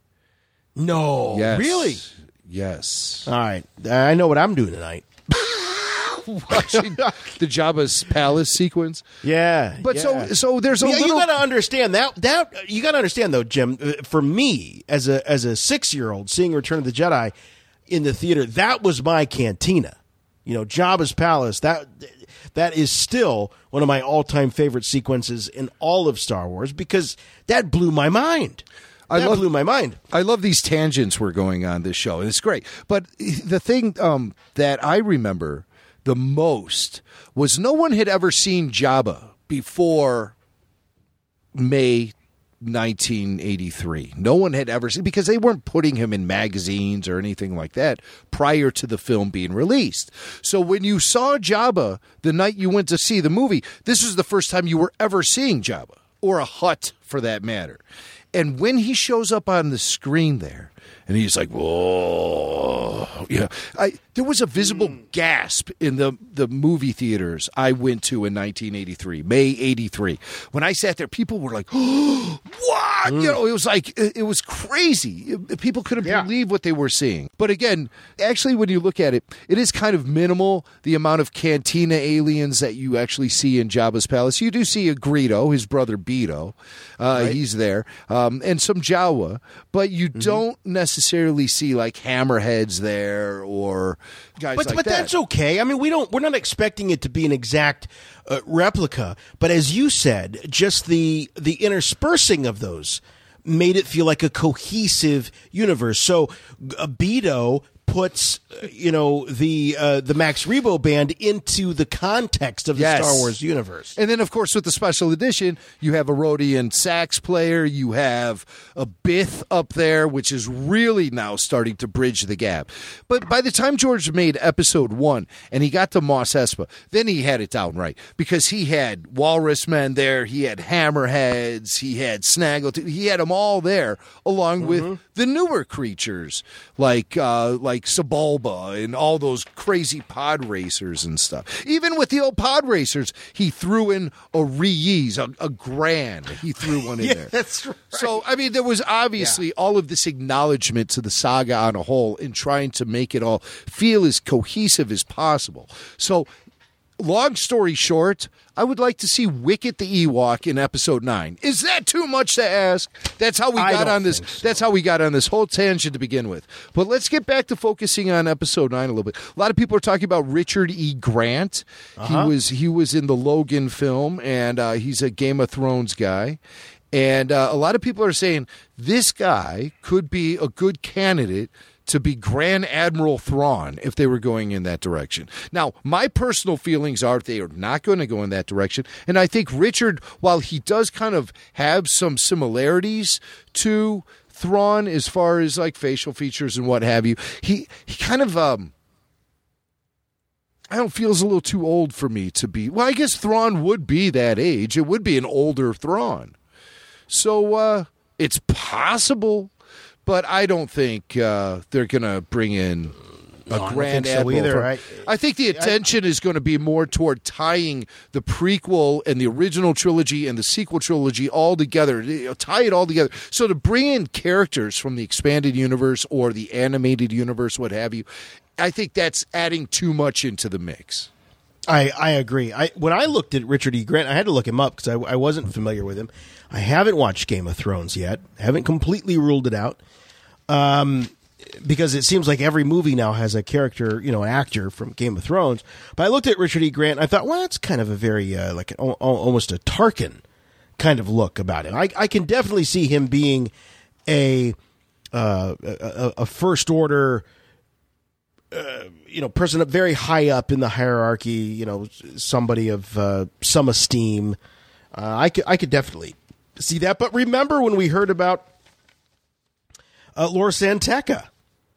No, yes. Really? Yes. All right, I know what I'm doing tonight. Watching the Jabba's palace sequence. Yeah, but yeah. so there's a little. You got to understand that you got to understand though, Jim. For me, as a 6-year-old seeing Return of the Jedi in the theater, that was my cantina. Jabba's palace. That is still one of my all-time favorite sequences in all of Star Wars because that blew my mind. Blew my mind. I love these tangents we're going on this show, and it's great. But the thing that I remember the most was no one had ever seen Jabba before May 1983. No one had ever seen, because they weren't putting him in magazines or anything like that prior to the film being released. So when you saw Jabba the night you went to see the movie, this was the first time you were ever seeing Jabba, or a Hutt for that matter. And when he shows up on the screen there, and he's like, whoa. There was a visible gasp in the movie theaters I went to in 1983, May 83. When I sat there, people were like, oh, what? It was like, it was crazy. People couldn't believe what they were seeing. But again, actually, when you look at it, it is kind of minimal, the amount of cantina aliens that you actually see in Jabba's palace. You do see a Greedo, his brother Beto. Right. He's there. And some Jawa. But you don't necessarily see like hammerheads there or guys like that. But that's okay. I mean, we're not expecting it to be an exact replica. But as you said, just the interspersing of those made it feel like a cohesive universe. So Beto puts the Max Rebo band into the context of the Star Wars universe. And then, of course, with the special edition, you have a Rhodian sax player. You have a Bith up there, which is really now starting to bridge the gap. But by the time George made episode 1 and he got to Mos Espa, then he had it down right because he had Walrus Men there. He had Hammerheads. He had Snaggletooth. He had them all there along with the newer creatures like Sebulba and all those crazy pod racers and stuff. Even with the old pod racers, he threw in a Reese, a Grand. He threw one in there. That's right. So, I mean, there was obviously all of this acknowledgement to the saga on a whole in trying to make it all feel as cohesive as possible. So, long story short, I would like to see Wicket the Ewok in episode 9. Is that too much to ask? That's how we got on this. So. That's how we got on this whole tangent to begin with. But let's get back to focusing on episode 9 a little bit. A lot of people are talking about Richard E. Grant. He was in the Logan film, and he's a Game of Thrones guy. And a lot of people are saying this guy could be a good candidate to be Grand Admiral Thrawn if they were going in that direction. Now, my personal feelings are they are not going to go in that direction. And I think Richard, while he does kind of have some similarities to Thrawn as far as like facial features and what have you, he kind of I don't feels a little too old for me to be. Well, I guess Thrawn would be that age. It would be an older Thrawn. So it's possible. But I don't think they're going to bring in a Grand Admiral. Either. I think the attention is going to be more toward tying the prequel and the original trilogy and the sequel trilogy all together, tie it all together. So to bring in characters from the expanded universe or the animated universe, what have you, I think that's adding too much into the mix. I agree. When I looked at Richard E. Grant, I had to look him up because I wasn't familiar with him. I haven't watched Game of Thrones yet. Haven't completely ruled it out. Because it seems like every movie now has a character, an actor from Game of Thrones. But I looked at Richard E. Grant and I thought, well, that's kind of a very, almost a Tarkin kind of look about him. I can definitely see him being a first order, person up very high up in the hierarchy, somebody of some esteem. I could definitely see that. But remember when we heard about Lor San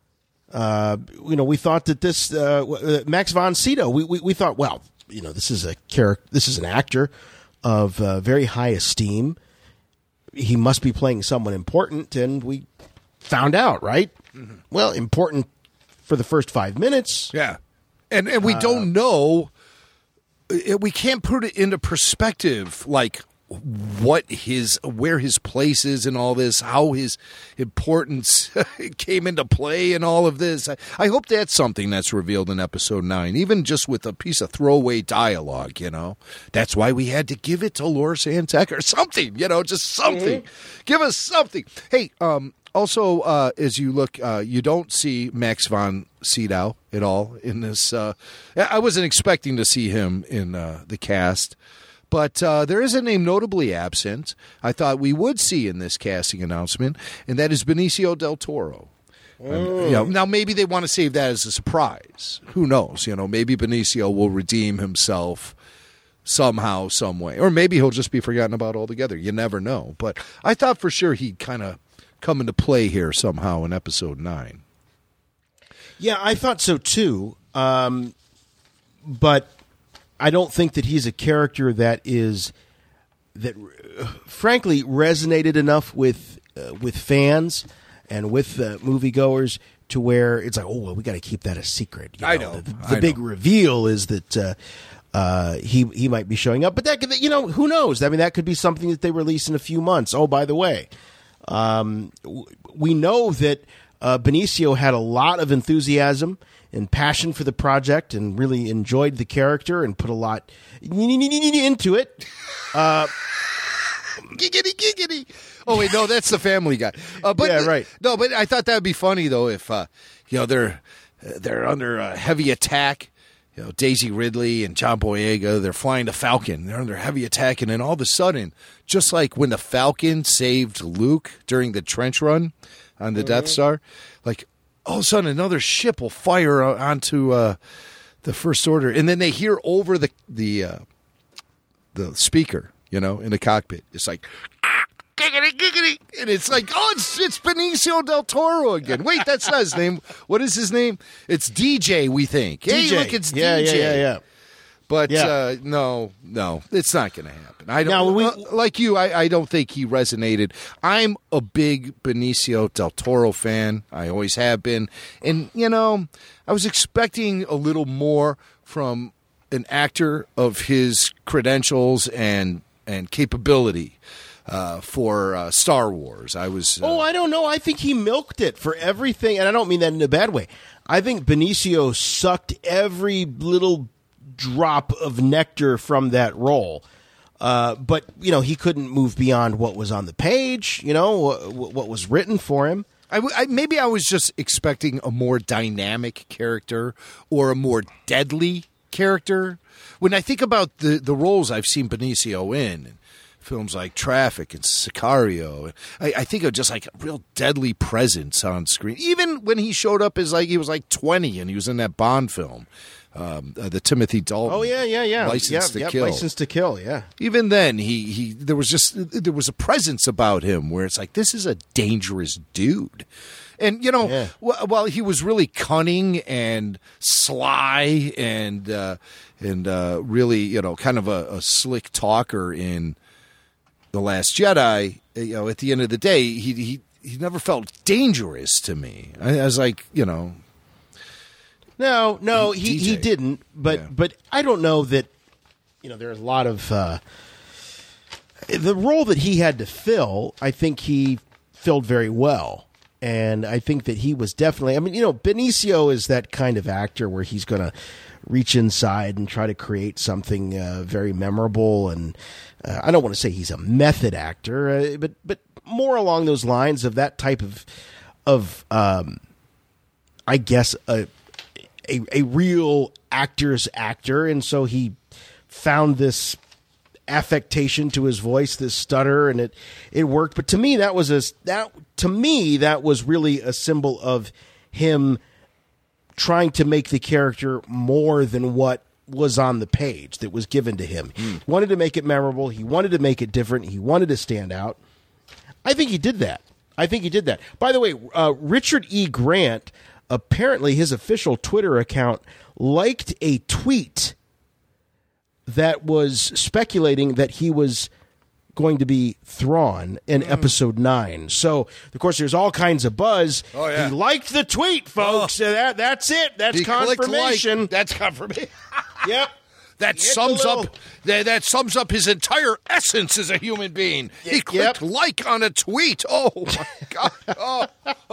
we thought that this Max von Sydow. We thought, well, this is an actor of very high esteem. He must be playing someone important, and we found out, right? Mm-hmm. Well, important for the first 5 minutes. Yeah, and we don't know. We can't put it into perspective, like where his place is in all this, how his importance came into play in all of this. I hope that's something that's revealed in episode 9, even just with a piece of throwaway dialogue, That's why we had to give it to Lor San Tekka or something, just something. Mm-hmm. Give us something. Hey, also, as you look, you don't see Max von Sydow at all in this. I wasn't expecting to see him in the cast. But there is a name notably absent I thought we would see in this casting announcement, and that is Benicio del Toro. Now, maybe they want to save that as a surprise. Who knows? Maybe Benicio will redeem himself somehow, some way. Or maybe he'll just be forgotten about altogether. You never know. But I thought for sure he'd kind of come into play here somehow in episode 9. Yeah, I thought so too. But I don't think that he's a character that frankly resonated enough with fans and with moviegoers to where it's like, oh well, we got to keep that a secret. I know. The big reveal is that he might be showing up, but that could, who knows? I mean, that could be something that they release in a few months. Oh, by the way, we know that Benicio had a lot of enthusiasm and passion for the project and really enjoyed the character and put a lot into it. Giggity, giggity. Oh, wait, no, that's the Family Guy. But, yeah, right. No, but I thought that would be funny, though, if, they're under heavy attack. Daisy Ridley and John Boyega, they're flying the Falcon. They're under heavy attack, and then all of a sudden, just like when the Falcon saved Luke during the trench run on the Death Star, like all of a sudden another ship will fire onto the First Order, and then they hear over the speaker, in the cockpit. It's like, giggity, giggity. And it's like, it's Benicio del Toro again. Wait, that's not his name. What is his name? It's DJ, we think. DJ. Hey, look, it's DJ. DJ. But Yeah. No, it's not going to happen. I don't. Like you, I don't think he resonated. I'm a big Benicio del Toro fan. I always have been. And, I was expecting a little more from an actor of his credentials and capability. For Star Wars. I was... I don't know. I think he milked it for everything, and I don't mean that in a bad way. I think Benicio sucked every little drop of nectar from that role. But, he couldn't move beyond what was on the page, what was written for him. Maybe I was just expecting a more dynamic character or a more deadly character. When I think about the roles I've seen Benicio in, films like Traffic and Sicario, I think of just like a real deadly presence on screen. Even when he showed up as he was 20 and he was in that Bond film, the Timothy Dalton. Oh yeah. License to Kill. License to Kill. Yeah. Even then, there was a presence about him where it's like, this is a dangerous dude. And, while he was really cunning and sly and really, kind of a slick talker in The Last Jedi, at the end of the day, he never felt dangerous to me. I was like, No, he didn't. But I don't know that, there are a lot of the role that he had to fill. I think he filled very well. And I think that he was definitely, Benicio is that kind of actor where he's going to reach inside and try to create something very memorable. And I don't want to say he's a method actor, but more along those lines of that type of I guess, a real actor's actor. And so he found this affectation to his voice, this stutter, and it worked. But to me, that was really a symbol of him trying to make the character more than what was on the page that was given to him. He wanted to make it memorable. He wanted to make it different. He wanted to stand out. I think he did that. By the way, Richard E. Grant, apparently his official Twitter account liked a tweet that was speculating that he was going to be Thrawn in Episode 9. So, of course, there's all kinds of buzz. Oh, yeah. He liked the tweet, folks. That's it. That's confirmation. Like. That's confirmation. Yep. That sums up his entire essence as a human being. He clicked like on a tweet. Oh my God.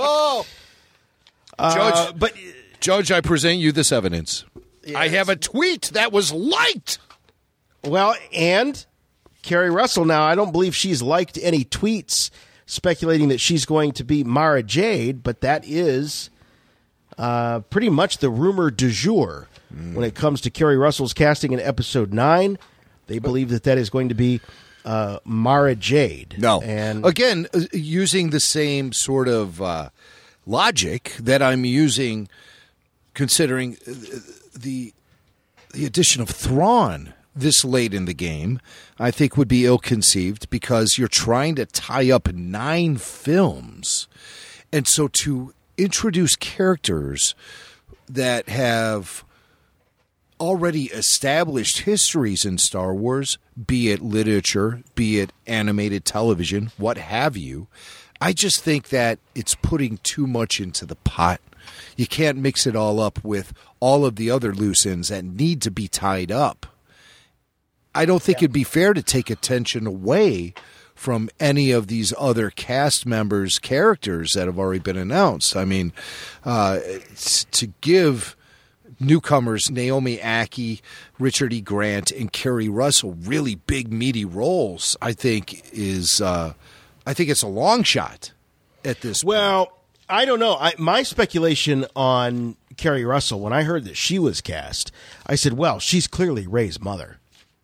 Oh. Judge, I present you this evidence. Yes. I have a tweet that was liked. Well, and Kerry Russell, now I don't believe she's liked any tweets speculating that she's going to be Mara Jade, but that is pretty much the rumor du jour when it comes to Kerry Russell's casting in Episode 9. They believe that is going to be Mara Jade. No. And again, using the same sort of logic that I'm using considering the addition of Thrawn this late in the game, I think would be ill-conceived because you're trying to tie up 9 films. And so to introduce characters that have already established histories in Star Wars, be it literature, be it animated television, what have you, I just think that it's putting too much into the pot. You can't mix it all up with all of the other loose ends that need to be tied up. I don't think it'd be fair to take attention away from any of these other cast members' characters that have already been announced. I mean, to give newcomers, Naomi Ackie, Richard E. Grant, and Kerry Russell, really big, meaty roles, I think it's a long shot at this point. Well, I don't know. My speculation on Kerry Russell, when I heard that she was cast, I said, well, she's clearly Ray's mother.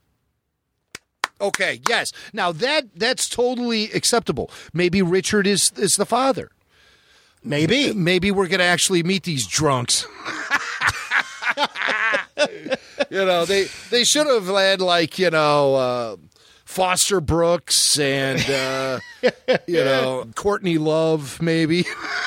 Okay, yes. Now, that's totally acceptable. Maybe Richard is the father. Maybe. Maybe we're going to actually meet these drunks. They should have had, Foster Brooks and, Courtney Love, maybe.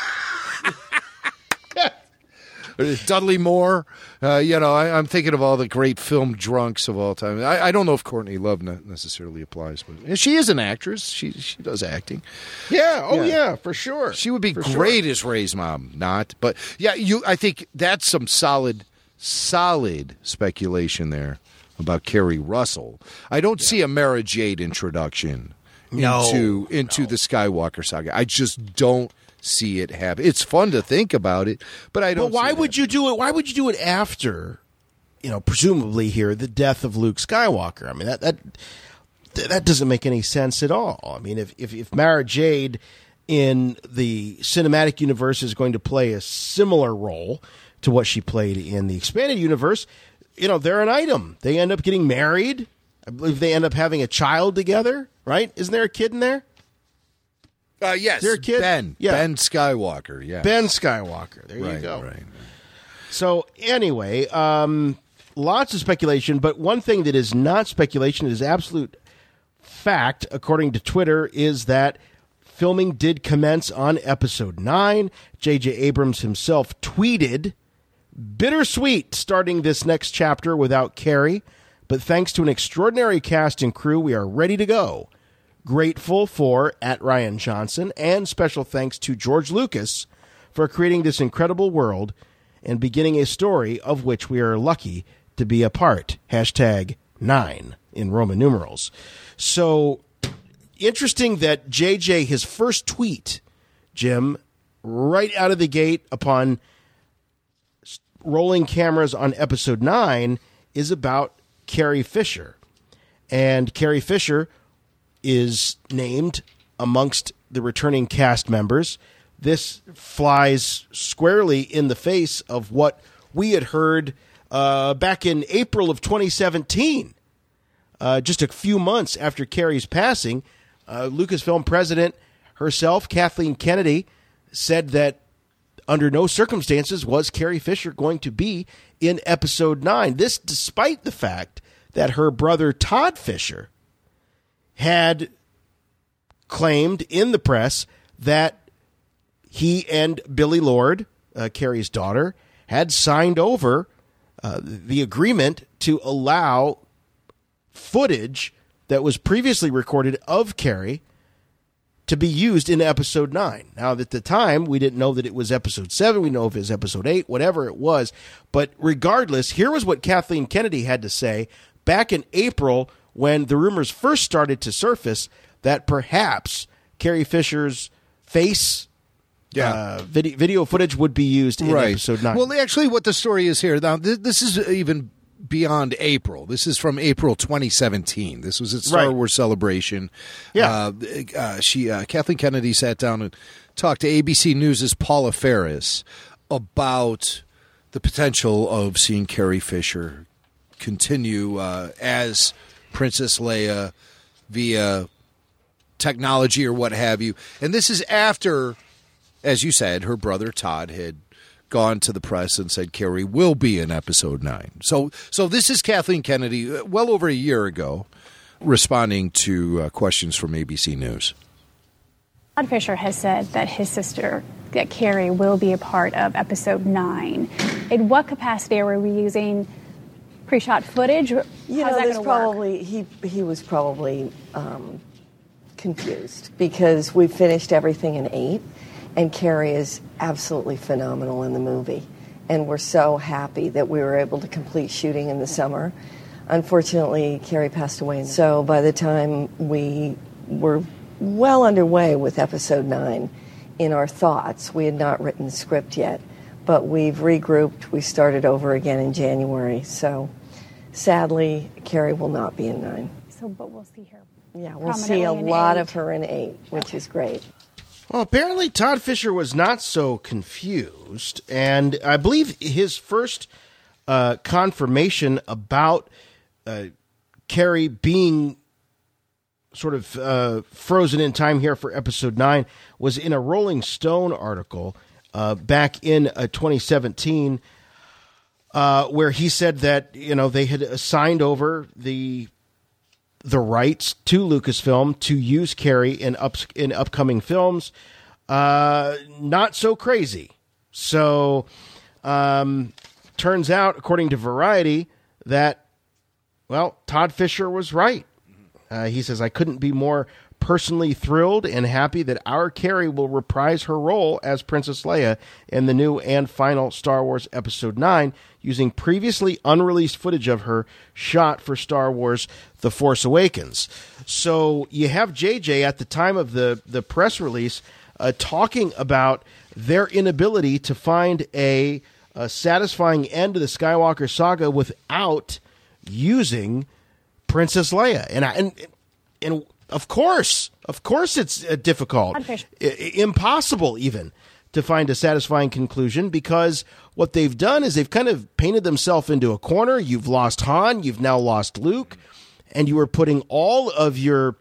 Dudley Moore. I'm thinking of all the great film drunks of all time. I don't know if Courtney Love necessarily applies, but she is an actress. She does acting. Yeah. Oh, yeah, for sure. She would be great as Ray's mom. Not, but yeah. I think that's some solid speculation there about Kerry Russell. I don't see a Mara Jade introduction into the Skywalker saga. I just don't see it happen. It's fun to think about it, but I don't. But why would you do it? Why would you do it after, presumably here, the death of Luke Skywalker? I mean, that doesn't make any sense at all. I mean, if Mara Jade in the cinematic universe is going to play a similar role to what she played in the expanded universe, they're an item. They end up getting married. I believe they end up having a child together, right? Isn't there a kid in there? Yes, there a kid? Ben. Yeah. Ben Skywalker, yes. Ben Skywalker. There you go. Right. So anyway, lots of speculation, but one thing that is not speculation, it is absolute fact, according to Twitter, is that filming did commence on Episode 9. J.J. Abrams himself tweeted, "Bittersweet starting this next chapter without Carrie, but thanks to an extraordinary cast and crew, we are ready to go. Grateful for @Ryan Johnson, and special thanks to George Lucas for creating this incredible world and beginning a story of which we are lucky to be a part. #9 in Roman numerals." So interesting that JJ, his first tweet, Jim, right out of the gate upon rolling cameras on Episode 9, is about Carrie Fisher. And Carrie Fisher is named amongst the returning cast members. This flies squarely in the face of what we had heard back in April of 2017, just a few months after Carrie's passing. Lucasfilm president herself, Kathleen Kennedy, said that under no circumstances was Carrie Fisher going to be in Episode 9. This despite the fact that her brother Todd Fisher had claimed in the press that he and Billie Lourd, Carrie's daughter, had signed over the agreement to allow footage that was previously recorded of Carrie to be used in Episode 9. Now, at the time, we didn't know that it was Episode 7. We know if it was Episode 8, whatever it was. But regardless, here was what Kathleen Kennedy had to say back in April when the rumors first started to surface that perhaps Carrie Fisher's face video footage would be used in Episode 9. Well, actually, what the story is here, now, this is even beyond April. This is from April 2017. This was at Star Wars Celebration. Yeah. Kathleen Kennedy sat down and talked to ABC News' Paula Ferris about the potential of seeing Carrie Fisher continue as Princess Leia via technology or what have you. And this is after, as you said, her brother Todd had gone to the press and said Carrie will be in Episode 9. So this is Kathleen Kennedy, well over a year ago, responding to questions from ABC News. Todd Fisher has said that his sister, that Carrie, will be a part of Episode 9. In what capacity are we using pre-shot footage? How's that going to work? He was probably confused because we finished everything in 8. And Carrie is absolutely phenomenal in the movie. And we're so happy that we were able to complete shooting in the summer. Unfortunately, Carrie passed away. So by the time we were well underway with Episode 9 in our thoughts, we had not written the script yet. but we've regrouped. We started over again in January. So sadly, Carrie will not be in 9. So, but we'll see her. Yeah, we'll see a lot of her in 8, which is great. Well, apparently Todd Fisher was not so confused, and I believe his first confirmation about Carrie being sort of frozen in time here for episode 9 was in a Rolling Stone article back in 2017, where he said that they had assigned over the rights to Lucasfilm to use Carrie in upcoming films. Not so crazy. So turns out, according to Variety, that Todd Fisher was right. He says, I couldn't be more personally thrilled and happy that our Carrie will reprise her role as Princess Leia in the new and final Star Wars Episode 9, using previously unreleased footage of her shot for Star Wars The Force Awakens. So you have JJ at the time of the press release talking about their inability to find a satisfying end to the Skywalker saga without using Princess Leia. And of course it's difficult, impossible even, to find a satisfying conclusion, because what they've done is they've kind of painted themselves into a corner. You've lost Han, you've now lost Luke, and you are putting all of your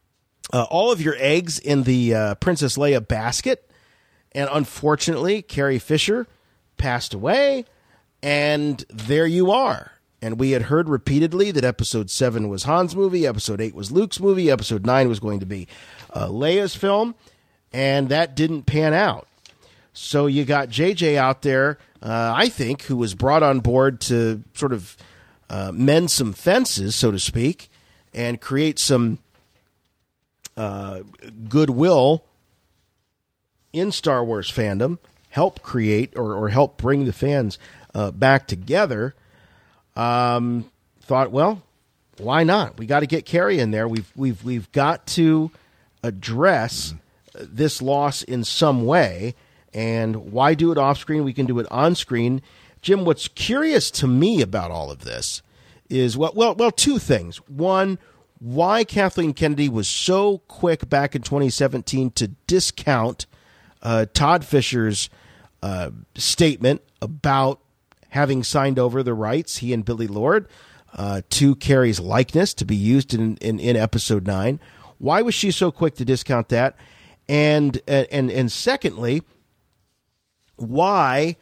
eggs in the Princess Leia basket. And unfortunately, Carrie Fisher passed away, and there you are. And we had heard repeatedly that Episode 7 was Han's movie, Episode 8 was Luke's movie, Episode 9 was going to be Leia's film, and that didn't pan out. So you got JJ out there, I think, who was brought on board to sort of mend some fences, so to speak, and create some goodwill in Star Wars fandom, help create or help bring the fans back together. Thought, well, why not? We got to get Carrie in there. We've got to address this loss in some way. And why do it off screen? We can do it on screen. Jim, what's curious to me about all of this is well, two things. One, why Kathleen Kennedy was so quick back in 2017 to discount Todd Fisher's statement about having signed over the rights, he and Billy Lord, to Carrie's likeness to be used in Episode 9. Why was she so quick to discount that? And secondly, why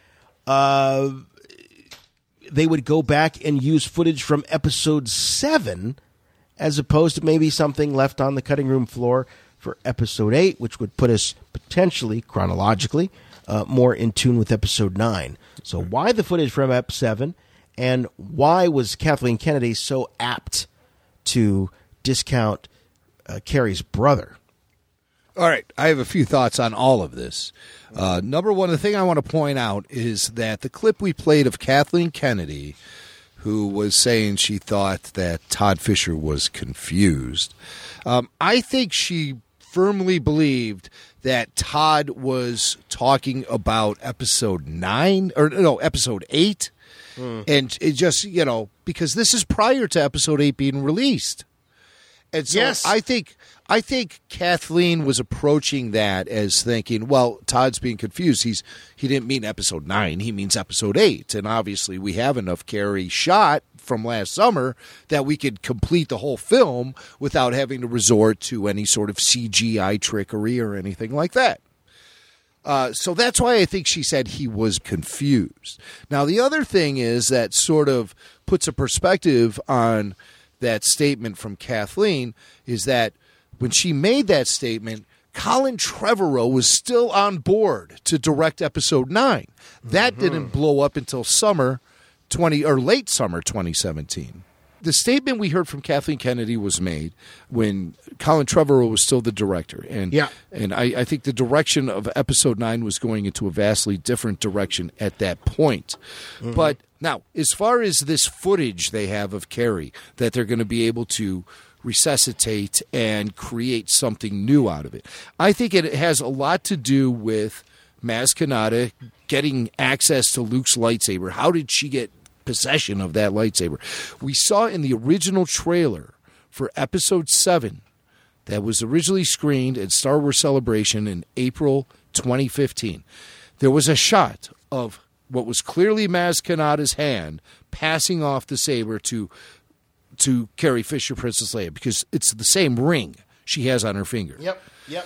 they would go back and use footage from Episode 7 as opposed to maybe something left on the cutting room floor for Episode 8, which would put us potentially, chronologically, more in tune with Episode 9. So why the footage from Ep 7, and why was Kathleen Kennedy so apt to discount Carrie's brother? All right, I have a few thoughts on all of this. Number one, the thing I want to point out is that the clip we played of Kathleen Kennedy, who was saying she thought that Todd Fisher was confused, I think she firmly believed that Todd was talking about Episode 9, or no, Episode 8. And it just, because this is prior to Episode 8 being released. And so yes. I think Kathleen was approaching that as thinking, well, Todd's being confused. He didn't mean Episode 9. He means Episode 8. And obviously we have enough Carrie shot from last summer that we could complete the whole film without having to resort to any sort of CGI trickery or anything like that. So that's why I think she said he was confused. Now, the other thing is that sort of puts a perspective on that statement from Kathleen is that when she made that statement, Colin Trevorrow was still on board to direct Episode 9. That didn't blow up until late summer 2017. The statement we heard from Kathleen Kennedy was made when Colin Trevorrow was still the director. And I think the direction of Episode 9 was going into a vastly different direction at that point. But now, as far as this footage they have of Carrie that they're going to be able to resuscitate and create something new out of it, I think it has a lot to do with Maz Kanata getting access to Luke's lightsaber. How did she get possession of that lightsaber? We saw in the original trailer for Episode 7 that was originally screened at Star Wars Celebration in April 2015. There was a shot of what was clearly Maz Kanata's hand passing off the saber to Carrie Fisher, Princess Leia, because it's the same ring she has on her finger. Yep.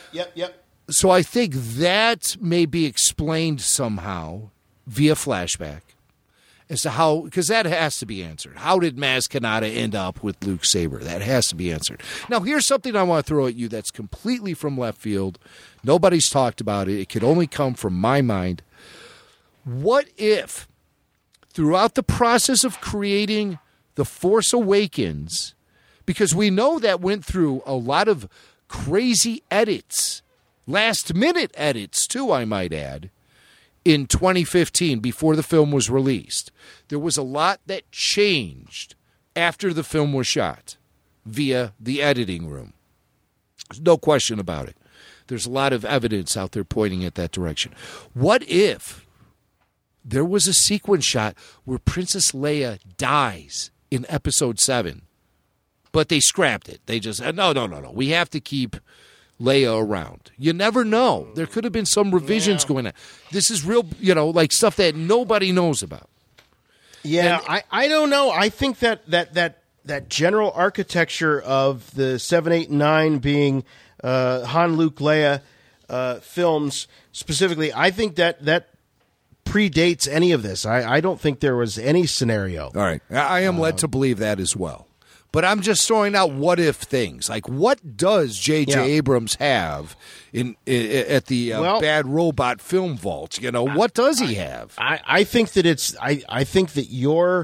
So I think that may be explained somehow via flashback as to how, because that has to be answered. How did Maz Kanata end up with Luke's saber? That has to be answered. Now, here's something I want to throw at you that's completely from left field. Nobody's talked about it. It could only come from my mind. What if, throughout the process of creating The Force Awakens, because we know that went through a lot of crazy edits, last-minute edits too, I might add, in 2015 before the film was released. There was a lot that changed after the film was shot via the editing room. There's no question about it. There's a lot of evidence out there pointing at that direction. What if there was a sequence shot where Princess Leia dies in Episode 7, but they scrapped it? They just said, no. We have to keep Leia around. You never know. There could have been some revisions going on. This is real, like stuff that nobody knows about. Yeah, and I don't know. I think that general architecture of the 7, 8, and 9 being Han, Luke, Leia films specifically, I think that predates any of this. I don't think there was any scenario. All right. I am led to believe that as well. But I'm just throwing out what-if things. Like, what does J.J. Abrams have at the Bad Robot film vault? What does he have? I think that I think that you're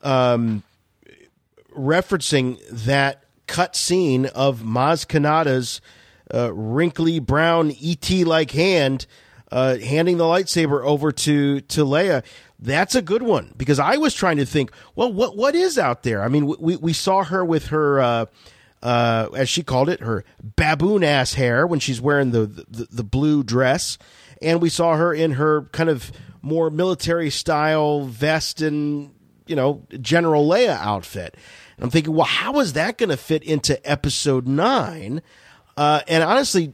referencing that cut scene of Maz Kanata's wrinkly brown ET-like hand handing the lightsaber over to Leia. That's a good one, because I was trying to think, well, what is out there? I mean, we saw her with her, as she called it, her baboon-ass hair when she's wearing the blue dress, and we saw her in her kind of more military-style vest and, General Leia outfit. And I'm thinking, well, how is that going to fit into Episode 9? And honestly,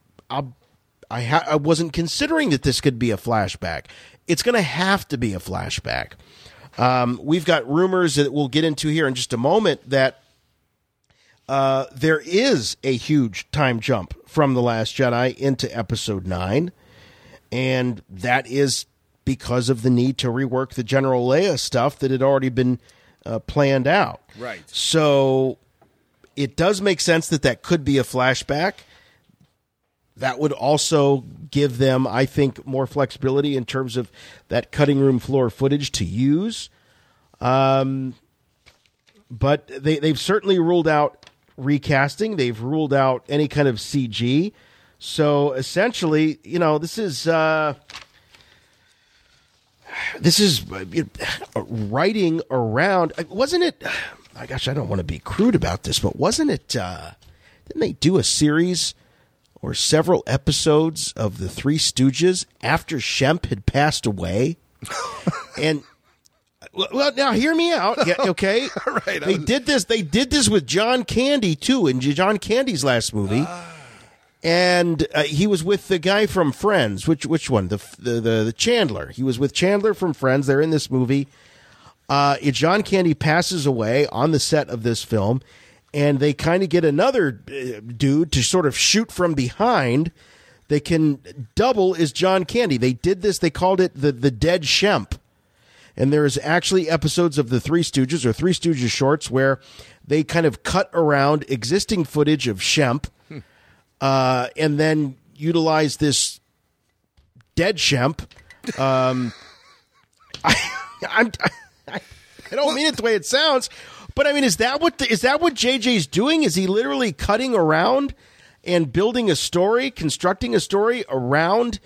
I wasn't considering that this could be a flashback. It's going to have to be a flashback. We've got rumors that we'll get into here in just a moment that there is a huge time jump from The Last Jedi into Episode 9, and that is because of the need to rework the General Leia stuff that had already been planned out. Right. So it does make sense that could be a flashback. That would also give them, I think, more flexibility in terms of that cutting room floor footage to use. But they've certainly ruled out recasting. They've ruled out any kind of CG. So essentially, this is writing around. Wasn't it? I don't want to be crude about this, but wasn't it? Didn't they do a series or several episodes of the Three Stooges after Shemp had passed away? And well, now hear me out, okay? Right. They did this with John Candy too, in John Candy's last movie. And he was with the guy from Friends. Which one? The Chandler. He was with Chandler from Friends. They're in this movie. John Candy passes away on the set of this film, and they kind of get another dude to sort of shoot from behind. They can double as John Candy. They did this. They called it the Dead Shemp. And there's actually episodes of the Three Stooges or Three Stooges shorts where they kind of cut around existing footage of Shemp and then utilize this Dead Shemp. I don't mean it the way it sounds. But I mean, is that what JJ's doing? Is he literally cutting around and building a story, constructing a story around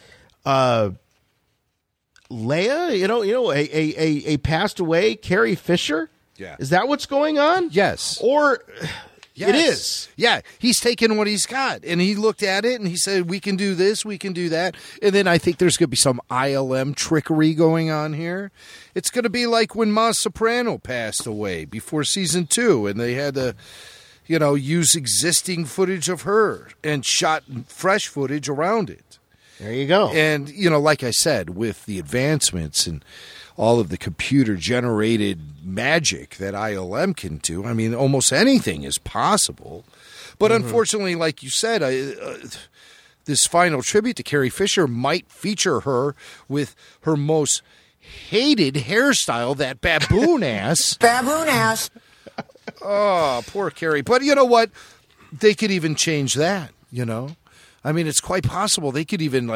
Leia? A passed away Carrie Fisher. Yeah. Is that what's going on? Yes. Or Yes. It is. Yeah, he's taken what he's got, and he looked at it, and he said, we can do this, we can do that. And then I think there's going to be some ILM trickery going on here. It's going to be like when Ma Soprano passed away before season 2, and they had to, use existing footage of her and shot fresh footage around it. There you go. And, like I said, with the advancements and all of the computer-generated magic that ILM can do, I mean, almost anything is possible. But unfortunately, like you said, this final tribute to Carrie Fisher might feature her with her most hated hairstyle, that baboon ass. Baboon ass. Oh, poor Carrie. But you know what? They could even change that, I mean, it's quite possible they could even,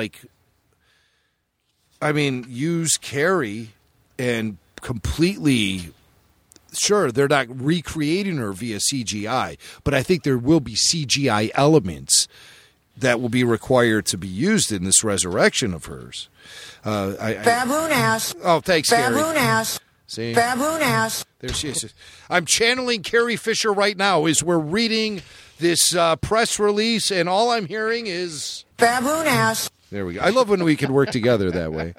use Carrie and completely, sure, they're not recreating her via CGI, but I think there will be CGI elements that will be required to be used in this resurrection of hers. Baboon ass. Oh, thanks, Carrie. Baboon ass. See? Baboon ass. There she is. I'm channeling Carrie Fisher right now as we're reading this press release, and all I'm hearing is baboon ass. There we go. I love when we can work together that way.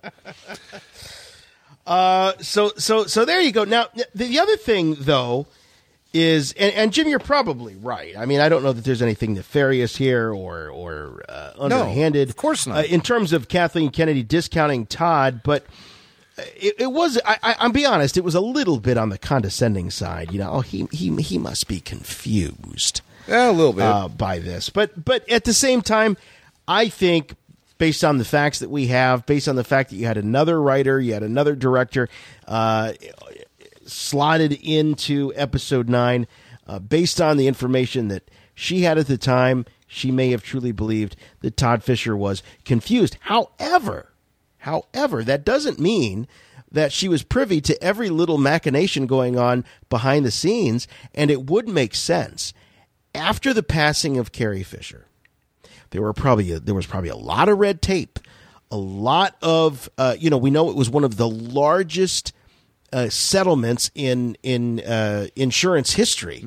So there you go. Now, the other thing, though, is, and Jim, you're probably right. I mean, I don't know that there's anything nefarious here or underhanded. No, of course not. In terms of Kathleen Kennedy discounting Todd, but it was, I'll be honest, it was a little bit on the condescending side. He must be confused. Yeah, a little bit. By this. But at the same time, I think, based on the facts that we have, based on the fact that you had another writer, you had another director slotted into episode 9, based on the information that she had at the time, she may have truly believed that Todd Fisher was confused. However, that doesn't mean that she was privy to every little machination going on behind the scenes, and it would make sense. After the passing of Carrie Fisher, there was probably a lot of red tape, a lot of we know it was one of the largest settlements in insurance history,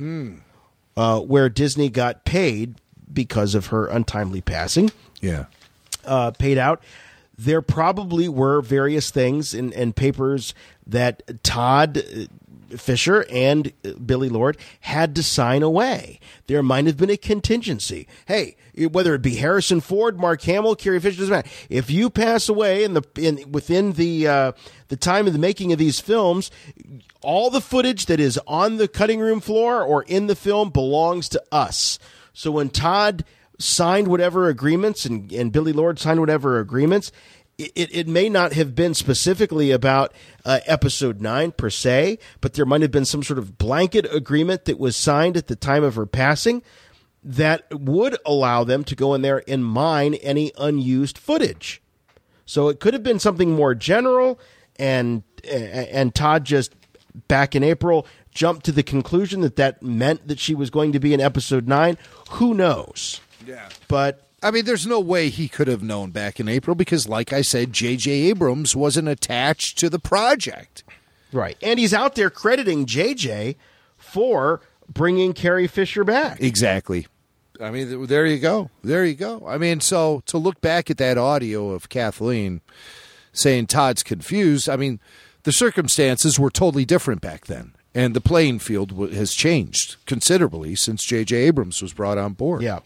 where Disney got paid because of her untimely passing. Yeah, paid out. There probably were various things in papers that Todd Fisher and Billy Lord had to sign away. There might have been a contingency. Hey, whether it be Harrison Ford, Mark Hamill, Carrie Fisher, doesn't matter. If you pass away within the time of the making of these films, all the footage that is on the cutting room floor or in the film belongs to us. So when Todd signed whatever agreements and Billy Lord signed whatever agreements, it may not have been specifically about episode 9 per se, but there might have been some sort of blanket agreement that was signed at the time of her passing that would allow them to go in there and mine any unused footage. So it could have been something more general, and Todd just back in April jumped to the conclusion that meant that she was going to be in episode 9. Who knows? Yeah. But I mean, there's no way he could have known back in April because, like I said, J.J. Abrams wasn't attached to the project. Right. And he's out there crediting J.J. for bringing Carrie Fisher back. Exactly. I mean, there you go. There you go. I mean, so to look back at that audio of Kathleen saying Todd's confused, I mean, the circumstances were totally different back then. And the playing field has changed considerably since J.J. Abrams was brought on board. Yeah.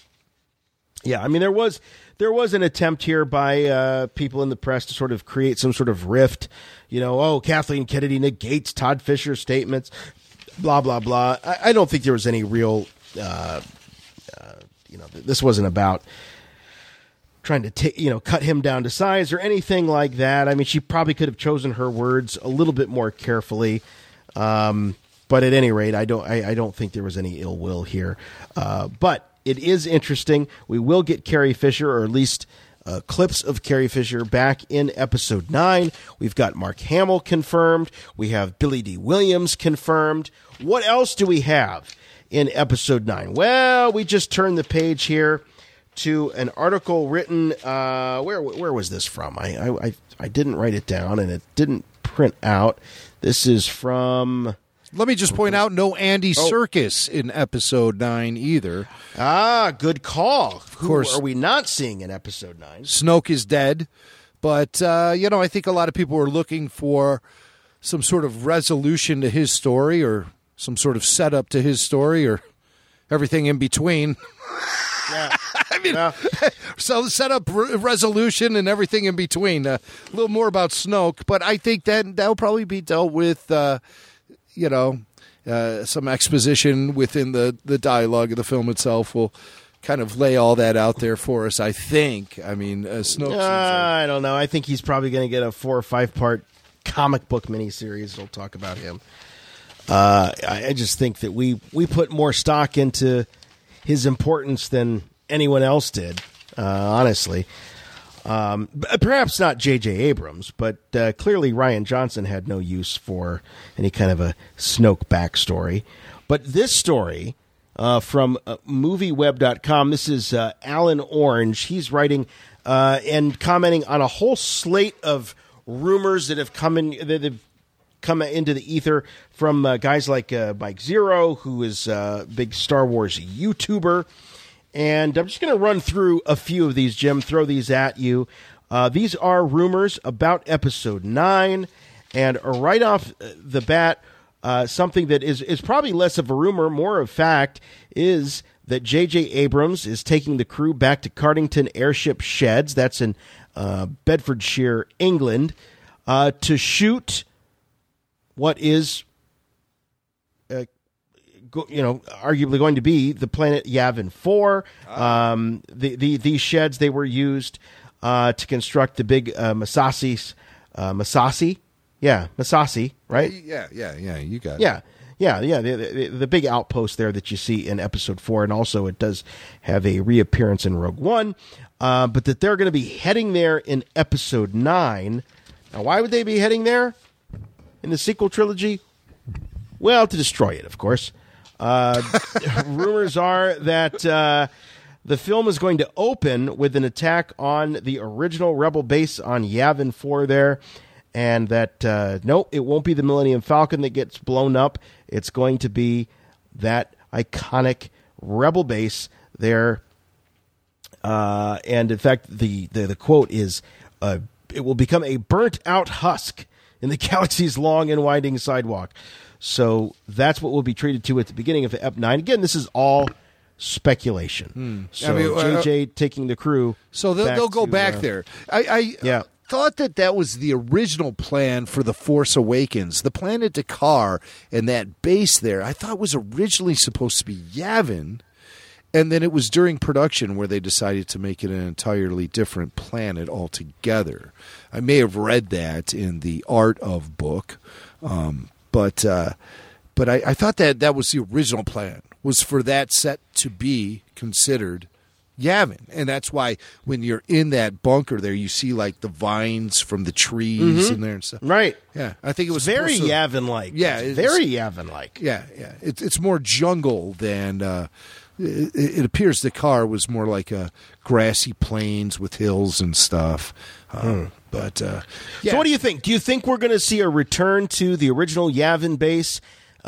Yeah, I mean, there was an attempt here by people in the press to sort of create some sort of rift. Kathleen Kennedy negates Todd Fisher's statements, blah, blah, blah. I don't think there was any real, this wasn't about trying to cut him down to size or anything like that. I mean, she probably could have chosen her words a little bit more carefully. But at any rate, I don't think there was any ill will here. But it is interesting. We will get Carrie Fisher, or at least clips of Carrie Fisher, back in episode 9. We've got Mark Hamill confirmed. We have Billy D. Williams confirmed. What else do we have in episode 9? Well, we just turned the page here to an article written. Where was this from? I didn't write it down, and it didn't print out. This is from Let me just point out, no Andy Serkis in episode 9 either. Good call. Of course. Who are we not seeing in episode 9? Snoke is dead. But, I think a lot of people are looking for some sort of resolution to his story or some sort of setup to his story or everything in between. Yeah. So set up resolution and everything in between. A little more about Snoke, but I think that'll probably be dealt with, some exposition within the dialogue of the film itself will kind of lay all that out there for us, I think. I mean, Snoke. I don't know. I think he's probably going to get a 4 or 5 part comic book miniseries that'll talk about him. I just think that we put more stock into his importance than anyone else did, honestly. Perhaps not J.J. Abrams, but clearly Rian Johnson had no use for any kind of a Snoke backstory. But this story from MovieWeb.com, this is Alan Orange. He's writing and commenting on a whole slate of rumors that have come into the ether from guys like Mike Zero, who is a big Star Wars YouTuber. And I'm just going to run through a few of these, Jim, throw these at you. These are rumors about Episode 9. And right off the bat, something that is probably less of a rumor, more of fact, is that J.J. Abrams is taking the crew back to Cardington Airship Sheds, that's in Bedfordshire, England, to shoot what is arguably going to be the planet Yavin 4. These sheds, they were used to construct the big Massassi, right? Yeah, you got it. Yeah, the big outpost there that you see in Episode 4, and also it does have a reappearance in Rogue One, but that they're going to be heading there in Episode 9. Now, why would they be heading there in the sequel trilogy? Well, to destroy it, of course. Rumors are that the film is going to open with an attack on the original Rebel base on Yavin 4 there, and that, no, it won't be the Millennium Falcon that gets blown up. It's going to be that iconic Rebel base there. And, in fact, the quote is, it will become a burnt-out husk in the galaxy's long and winding sidewalk. So that's what we'll be treated to at the beginning of Ep 9. Again, this is all speculation. So JJ taking the crew. So they'll go back there. I thought that was the original plan for The Force Awakens. The planet Dakar and that base there, I thought was originally supposed to be Yavin. And then it was during production where they decided to make it an entirely different planet altogether. I may have read that in the Art of book. But I thought that was the original plan, was for that set to be considered Yavin. And that's why when you're in that bunker there, you see like the vines from the trees in there and stuff. Right. Yeah. I think it was very Yavin-like. Yeah. It's very Yavin-like. Yeah. It's more jungle than... It appears the car was more like a grassy plains with hills and stuff. But So what do you think? Do you think we're going to see a return to the original Yavin base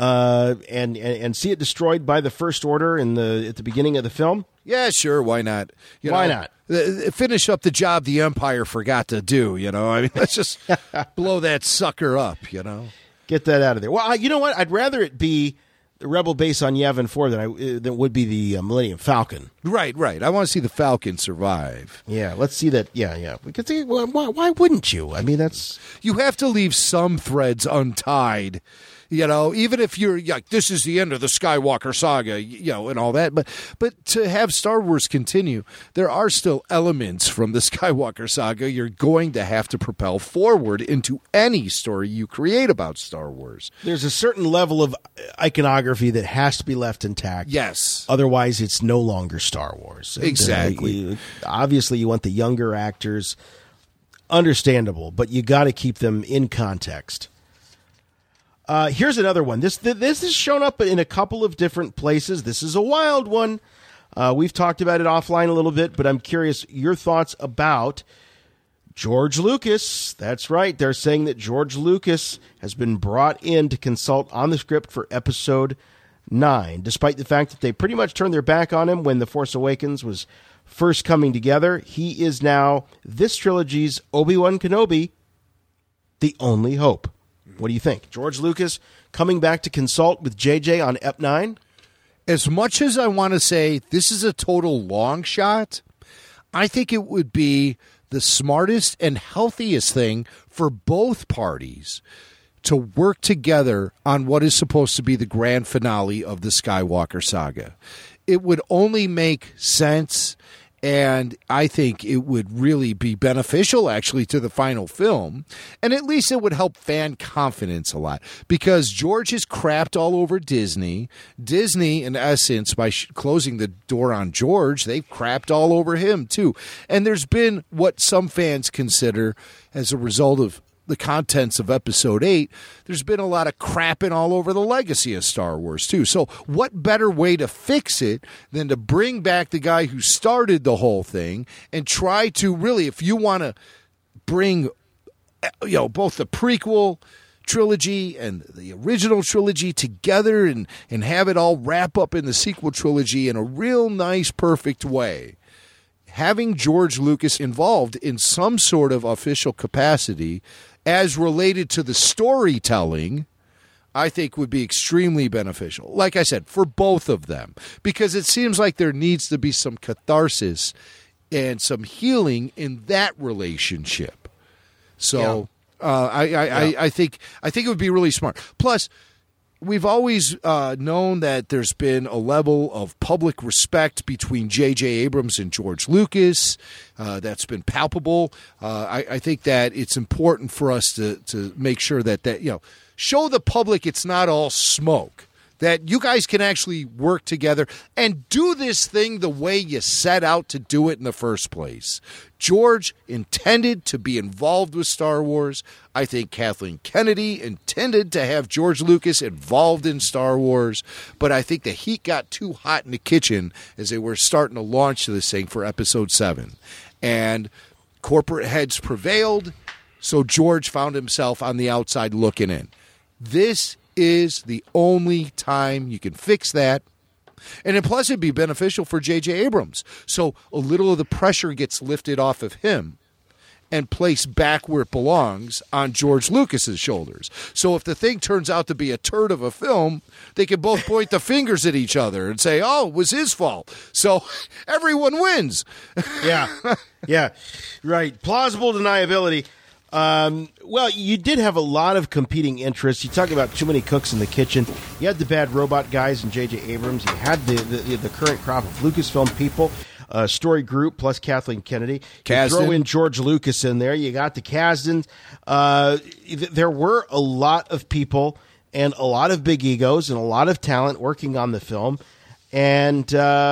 and see it destroyed by the First Order at the beginning of the film? Yeah, sure. Why not? Why not? Finish up the job the Empire forgot to do, I mean, let's just blow that sucker up, Get that out of there. Well, you know what? I'd rather it be the Rebel base on Yavin 4 than would be the Millennium Falcon. Right. I want to see the Falcon survive. Yeah, let's see that. Yeah. Because why wouldn't you? I mean, you have to leave some threads untied. Even if you're like, this is the end of the Skywalker saga, and all that. But to have Star Wars continue, there are still elements from the Skywalker saga you're going to have to propel forward into any story you create about Star Wars. There's a certain level of iconography that has to be left intact. Yes. Otherwise, it's no longer Star Wars. Exactly. Obviously, you want the younger actors. Understandable, but you got to keep them in context. Here's another one. This has shown up in a couple of different places. This is a wild one. We've talked about it offline a little bit, but I'm curious your thoughts about George Lucas. That's right. They're saying that George Lucas has been brought in to consult on the script for Episode 9, despite the fact that they pretty much turned their back on him when The Force Awakens was first coming together. He is now this trilogy's Obi-Wan Kenobi, the only hope. What do you think? George Lucas coming back to consult with JJ on Ep 9? As much as I want to say this is a total long shot, I think it would be the smartest and healthiest thing for both parties to work together on what is supposed to be the grand finale of the Skywalker saga. It would only make sense, and I think it would really be beneficial, actually, to the final film. And at least it would help fan confidence a lot, because George has crapped all over Disney. Disney, in essence, by closing the door on George, they've crapped all over him, too. And there's been what some fans consider, as a result of the contents of Episode 8, there's been a lot of crapping all over the legacy of Star Wars, too. So what better way to fix it than to bring back the guy who started the whole thing and try to really, if you want to bring, both the prequel trilogy and the original trilogy together and have it all wrap up in the sequel trilogy in a real nice, perfect way, having George Lucas involved in some sort of official capacity as related to the storytelling, I think would be extremely beneficial. Like I said, for both of them, because it seems like there needs to be some catharsis and some healing in that relationship. So I think it would be really smart. Plus, we've always known that there's been a level of public respect between J.J. Abrams and George Lucas. That's been palpable. I think that it's important for us to make sure that show the public it's not all smoke, that you guys can actually work together and do this thing the way you set out to do it in the first place. George intended to be involved with Star Wars. I think Kathleen Kennedy intended to have George Lucas involved in Star Wars, but I think the heat got too hot in the kitchen as they were starting to launch this thing for Episode 7. And corporate heads prevailed, so George found himself on the outside looking in. This is the only time you can fix that. And plus, it'd be beneficial for J.J. Abrams. So a little of the pressure gets lifted off of him and placed back where it belongs on George Lucas's shoulders. So if the thing turns out to be a turd of a film, they can both point the fingers at each other and say, oh, it was his fault. So everyone wins. Yeah, right. Plausible deniability. Well, you did have a lot of competing interests. You talk about too many cooks in the kitchen. You had the bad robot guys in J.J. Abrams. You had the current crop of Lucasfilm people, Story Group plus Kathleen Kennedy. You throw in George Lucas in there. You got the Kasdans. There were a lot of people and a lot of big egos and a lot of talent working on the film. And,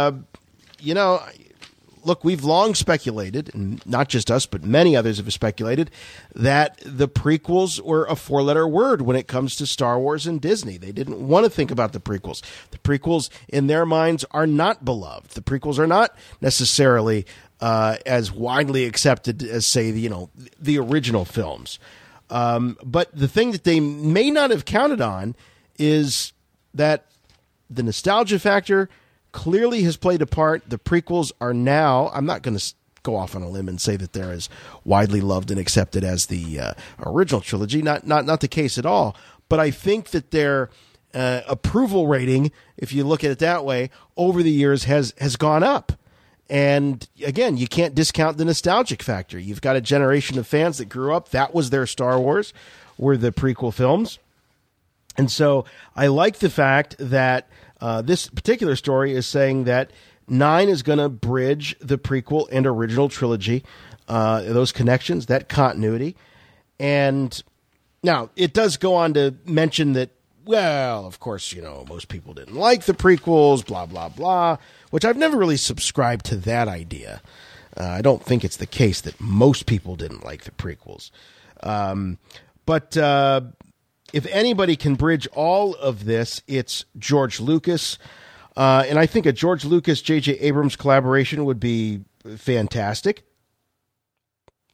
look, we've long speculated, and not just us, but many others have speculated, that the prequels were a four-letter word when it comes to Star Wars and Disney. They didn't want to think about the prequels. The prequels, in their minds, are not beloved. The prequels are not necessarily as widely accepted as, say, the original films. But the thing that they may not have counted on is that the nostalgia factor clearly has played a part. The prequels are now, I'm not going to go off on a limb and say that they're as widely loved and accepted as the original trilogy. Not the case at all. But I think that their approval rating, if you look at it that way, over the years has gone up. And again, you can't discount the nostalgic factor. You've got a generation of fans that grew up. That was their Star Wars, were the prequel films. And so I like the fact that this particular story is saying that 9 is going to bridge the prequel and original trilogy, those connections, that continuity. And now it does go on to mention that, well, of course, most people didn't like the prequels, blah, blah, blah, which I've never really subscribed to that idea. I don't think it's the case that most people didn't like the prequels. But if anybody can bridge all of this, it's George Lucas. And I think a George Lucas, J.J. Abrams collaboration would be fantastic.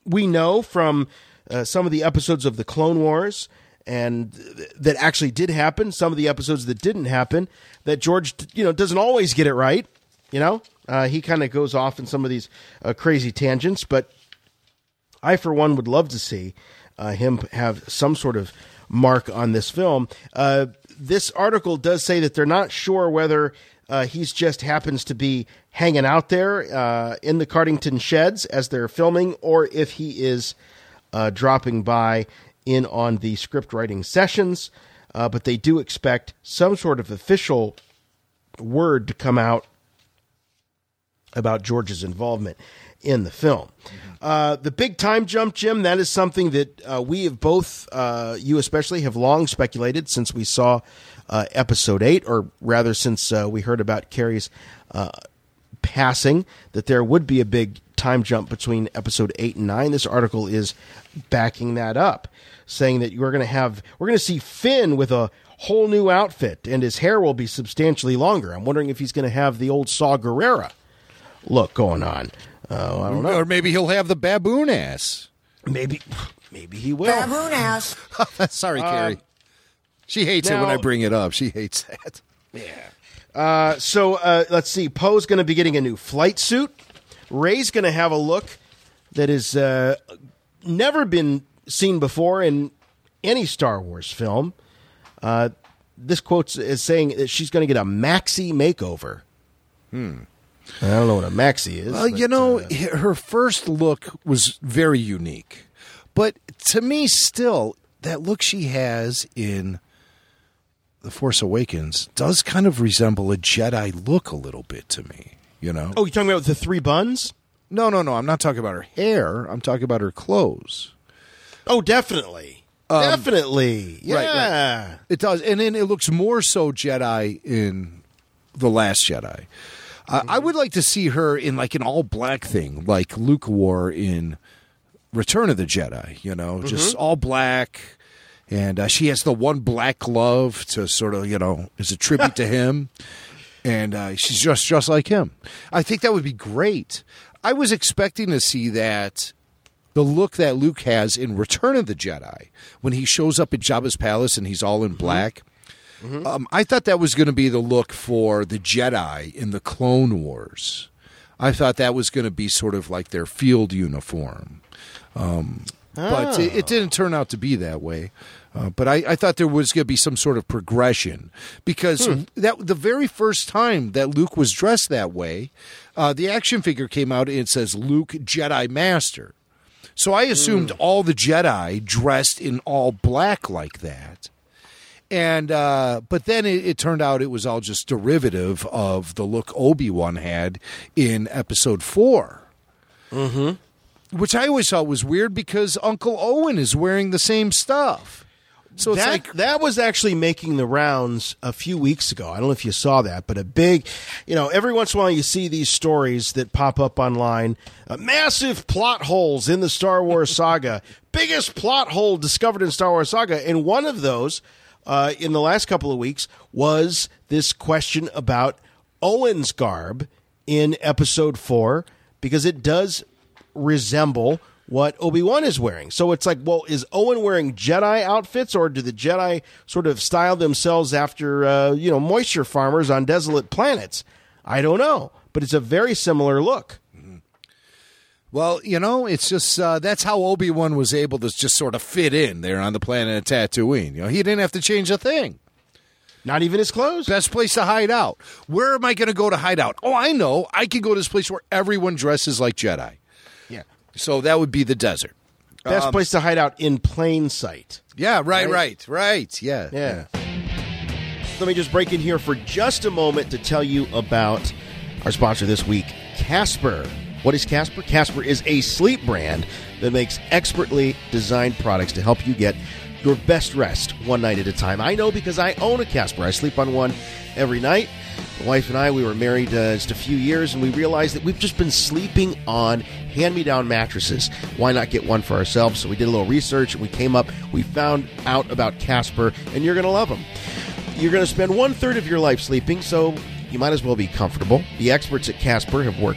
we know from some of the episodes of the Clone Wars, and that actually did happen, some of the episodes that didn't happen, that George, doesn't always get it right. He kind of goes off in some of these crazy tangents, but I, for one, would love to see him have some sort of mark on this film. This article does say that they're not sure whether he's just happens to be hanging out there in the Cardington sheds as they're filming, or if he is dropping by in on the script writing sessions. But they do expect some sort of official word to come out about George's involvement in the film. The big time jump, Jim, that is something that we have both, you especially, have long speculated since we saw episode 8, or rather since we heard about Carrie's passing, that there would be a big time jump between episode 8 and 9. This article is backing that up, saying that we're going to see Finn with a whole new outfit, and his hair will be substantially longer. I'm wondering if he's going to have the old Saw Gerrera look going on. I don't know. Or maybe he'll have the baboon ass. Maybe he will. Baboon ass. Sorry, Carrie. She hates it when I bring it up. She hates that. Yeah. So let's see. Poe's going to be getting a new flight suit. Rey's going to have a look that has never been seen before in any Star Wars film. This quote is saying that she's going to get a maxi makeover. I don't know what a maxi is. Well, her first look was very unique. But to me, still, that look she has in The Force Awakens does kind of resemble a Jedi look a little bit to me, Oh, you're talking about the 3 buns? No. I'm not talking about her hair. I'm talking about her clothes. Oh, definitely. Definitely. Yeah. Right. It does. And then it looks more so Jedi in The Last Jedi. I would like to see her in like an all-black thing, like Luke wore in Return of the Jedi, just all black. And she has the one black glove to sort of, as a tribute to him. And she's just like him. I think that would be great. I was expecting to see that, the look that Luke has in Return of the Jedi, when he shows up at Jabba's palace and he's all in black. I thought that was going to be the look for the Jedi in the Clone Wars. I thought that was going to be sort of like their field uniform. But it didn't turn out to be that way. But I thought there was going to be some sort of progression. Because the very first time that Luke was dressed that way, the action figure came out and it says Luke Jedi Master. So I assumed all the Jedi dressed in all black like that. And but then it turned out it was all just derivative of the look Obi-Wan had in Episode 4. Which I always thought was weird because Uncle Owen is wearing the same stuff. So it's that was actually making the rounds a few weeks ago. I don't know if you saw that, but a big, every once in a while you see these stories that pop up online. Massive plot holes in the Star Wars saga. Biggest plot hole discovered in Star Wars saga. And one of those in the last couple of weeks was this question about Owen's garb in Episode 4, because it does resemble what Obi-Wan is wearing. So it's like, well, is Owen wearing Jedi outfits, or do the Jedi sort of style themselves after, moisture farmers on desolate planets? I don't know, but it's a very similar look. Well, it's just that's how Obi-Wan was able to just sort of fit in there on the planet of Tatooine. He didn't have to change a thing. Not even his clothes? Best place to hide out. Where am I going to go to hide out? Oh, I know. I can go to this place where everyone dresses like Jedi. Yeah. So that would be the desert. Best place to hide out in plain sight. Yeah, right. Yeah. Let me just break in here for just a moment to tell you about our sponsor this week, Casper. What is Casper? Casper is a sleep brand that makes expertly designed products to help you get your best rest one night at a time. I know because I own a Casper. I sleep on one every night. My wife and I, we were married just a few years, and we realized that we've just been sleeping on hand-me-down mattresses. Why not get one for ourselves? So we did a little research, and we found out about Casper, and you're going to love them. You're going to spend 1/3 of your life sleeping, so you might as well be comfortable. The experts at Casper have worked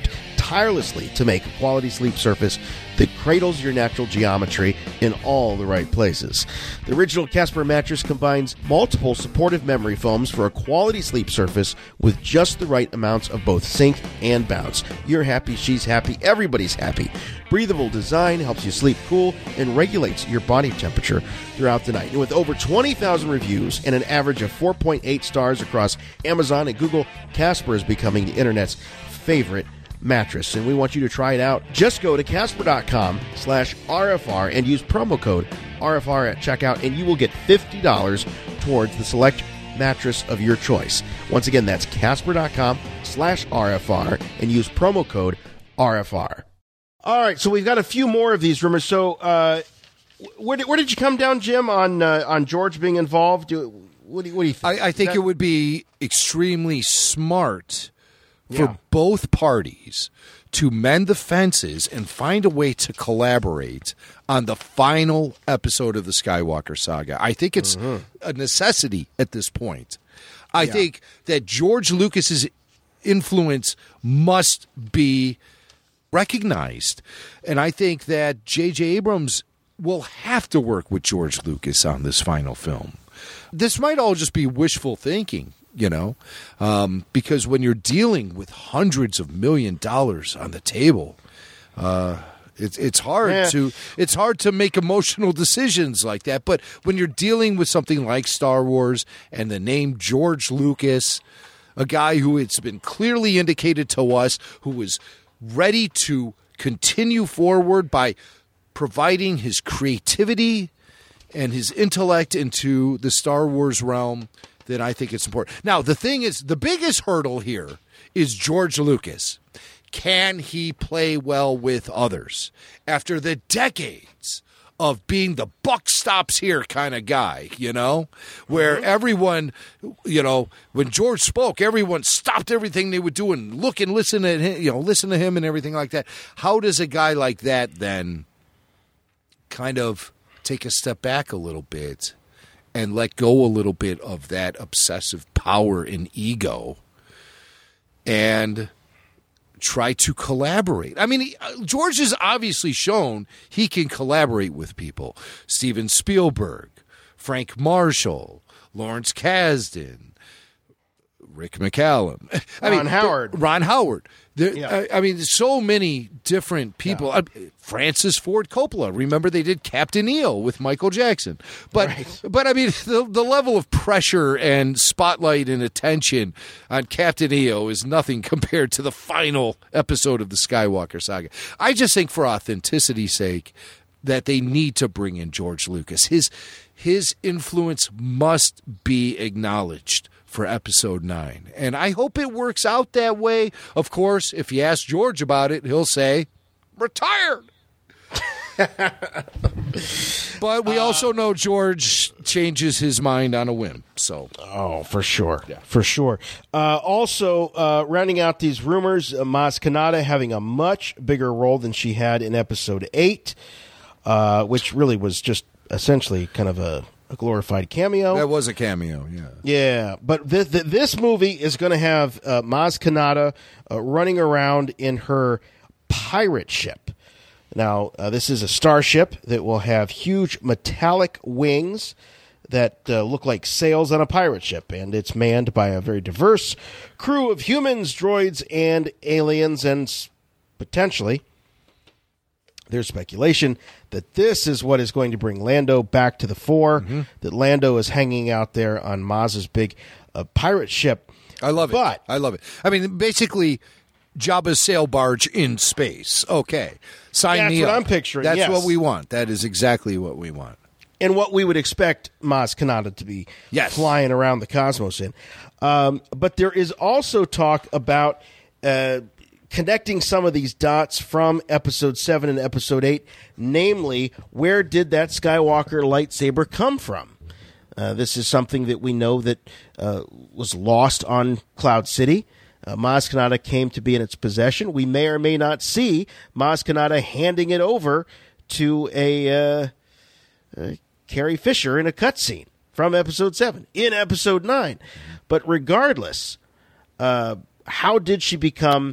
tirelessly to make a quality sleep surface that cradles your natural geometry in all the right places. The original Casper mattress combines multiple supportive memory foams for a quality sleep surface with just the right amounts of both sink and bounce. You're happy, she's happy, everybody's happy. Breathable design helps you sleep cool and regulates your body temperature throughout the night. And with over 20,000 reviews and an average of 4.8 stars across Amazon and Google, Casper is becoming the internet's favorite mattress, and we want you to try it out. Just go to Casper.com/RFR and use promo code RFR at checkout, and you will get $50 towards the select mattress of your choice. Once again, that's Casper.com/RFR and use promo code RFR. All right, so we've got a few more of these rumors. So where did you come down, Jim, on George being involved? What do you think? I think it would be extremely smart for both parties to mend the fences and find a way to collaborate on the final episode of the Skywalker saga. I think it's a necessity at this point. I think that George Lucas's influence must be recognized. And I think that J.J. Abrams will have to work with George Lucas on this final film. This might all just be wishful thinking, because when you're dealing with hundreds of $1 million on the table, it's hard to make emotional decisions like that. But when you're dealing with something like Star Wars and the name George Lucas, a guy who it's been clearly indicated to us who was ready to continue forward by providing his creativity and his intellect into the Star Wars realm, then I think it's important. Now, the thing is, the biggest hurdle here is George Lucas. Can he play well with others? After the decades of being the buck stops here kind of guy, where everyone, when George spoke, everyone stopped everything they were doing, look and listen at him, listen to him and everything like that. How does a guy like that then kind of take a step back a little bit and let go a little bit of that obsessive power and ego and try to collaborate? I mean, George has obviously shown he can collaborate with people. Steven Spielberg, Frank Marshall, Lawrence Kasdan, Rick McCallum. Ron Howard. I mean, so many different people. Yeah. Francis Ford Coppola. Remember, they did Captain EO with Michael Jackson. But I mean, the level of pressure and spotlight and attention on Captain EO is nothing compared to the final episode of the Skywalker saga. I just think, for authenticity's sake, that they need to bring in George Lucas. His influence must be acknowledged for episode 9. And I hope it works out that way. Of course, if you ask George about it, he'll say, retired. But we also know George changes his mind on a whim. So, for sure. Yeah. For sure. Also, rounding out these rumors, Maz Kanata having a much bigger role than she had in episode 8, which really was just essentially kind of a glorified cameo. That was a cameo, yeah. Yeah, but this movie is going to have Maz Kanata running around in her pirate ship. Now, this is a starship that will have huge metallic wings that look like sails on a pirate ship, and it's manned by a very diverse crew of humans, droids, and aliens, and potentially there's speculation that this is what is going to bring Lando back to the fore, that Lando is hanging out there on Maz's big pirate ship. I love it. I love it. I mean, basically, Jabba's sail barge in space. Okay. Sign me up. That's what I'm picturing. That's what we want. That is exactly what we want. And what we would expect Maz Kanata to be flying around the cosmos in. But there is also talk about connecting some of these dots from Episode 7 and Episode 8, namely, where did that Skywalker lightsaber come from? This is something that we know that was lost on Cloud City. Maz Kanata came to be in its possession. We may or may not see Maz Kanata handing it over to a Carrie Fisher in a cutscene from Episode 7 in Episode 9. But regardless, how did she become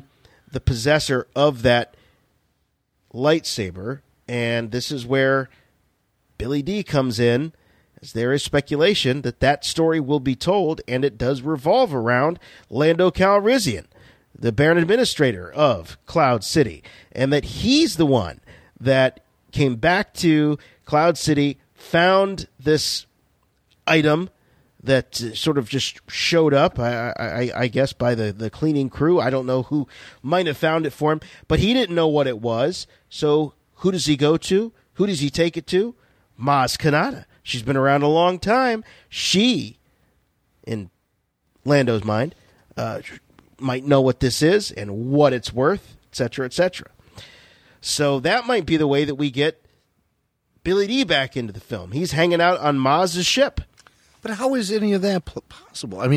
the possessor of that lightsaber, and this is where Billy Dee comes in, as there is speculation that story will be told, and it does revolve around Lando Calrissian, the Baron Administrator of Cloud City, and that he's the one that came back to Cloud City, found this item that sort of just showed up, I guess, by the cleaning crew. I don't know who might have found it for him, but he didn't know what it was. So who does he go to? Who does he take it to? Maz Kanata. She's been around a long time. She, in Lando's mind, might know what this is and what it's worth, etc., etc. So that might be the way that we get Billy Dee back into the film. He's hanging out on Maz's ship. But how is any of that possible? I mean,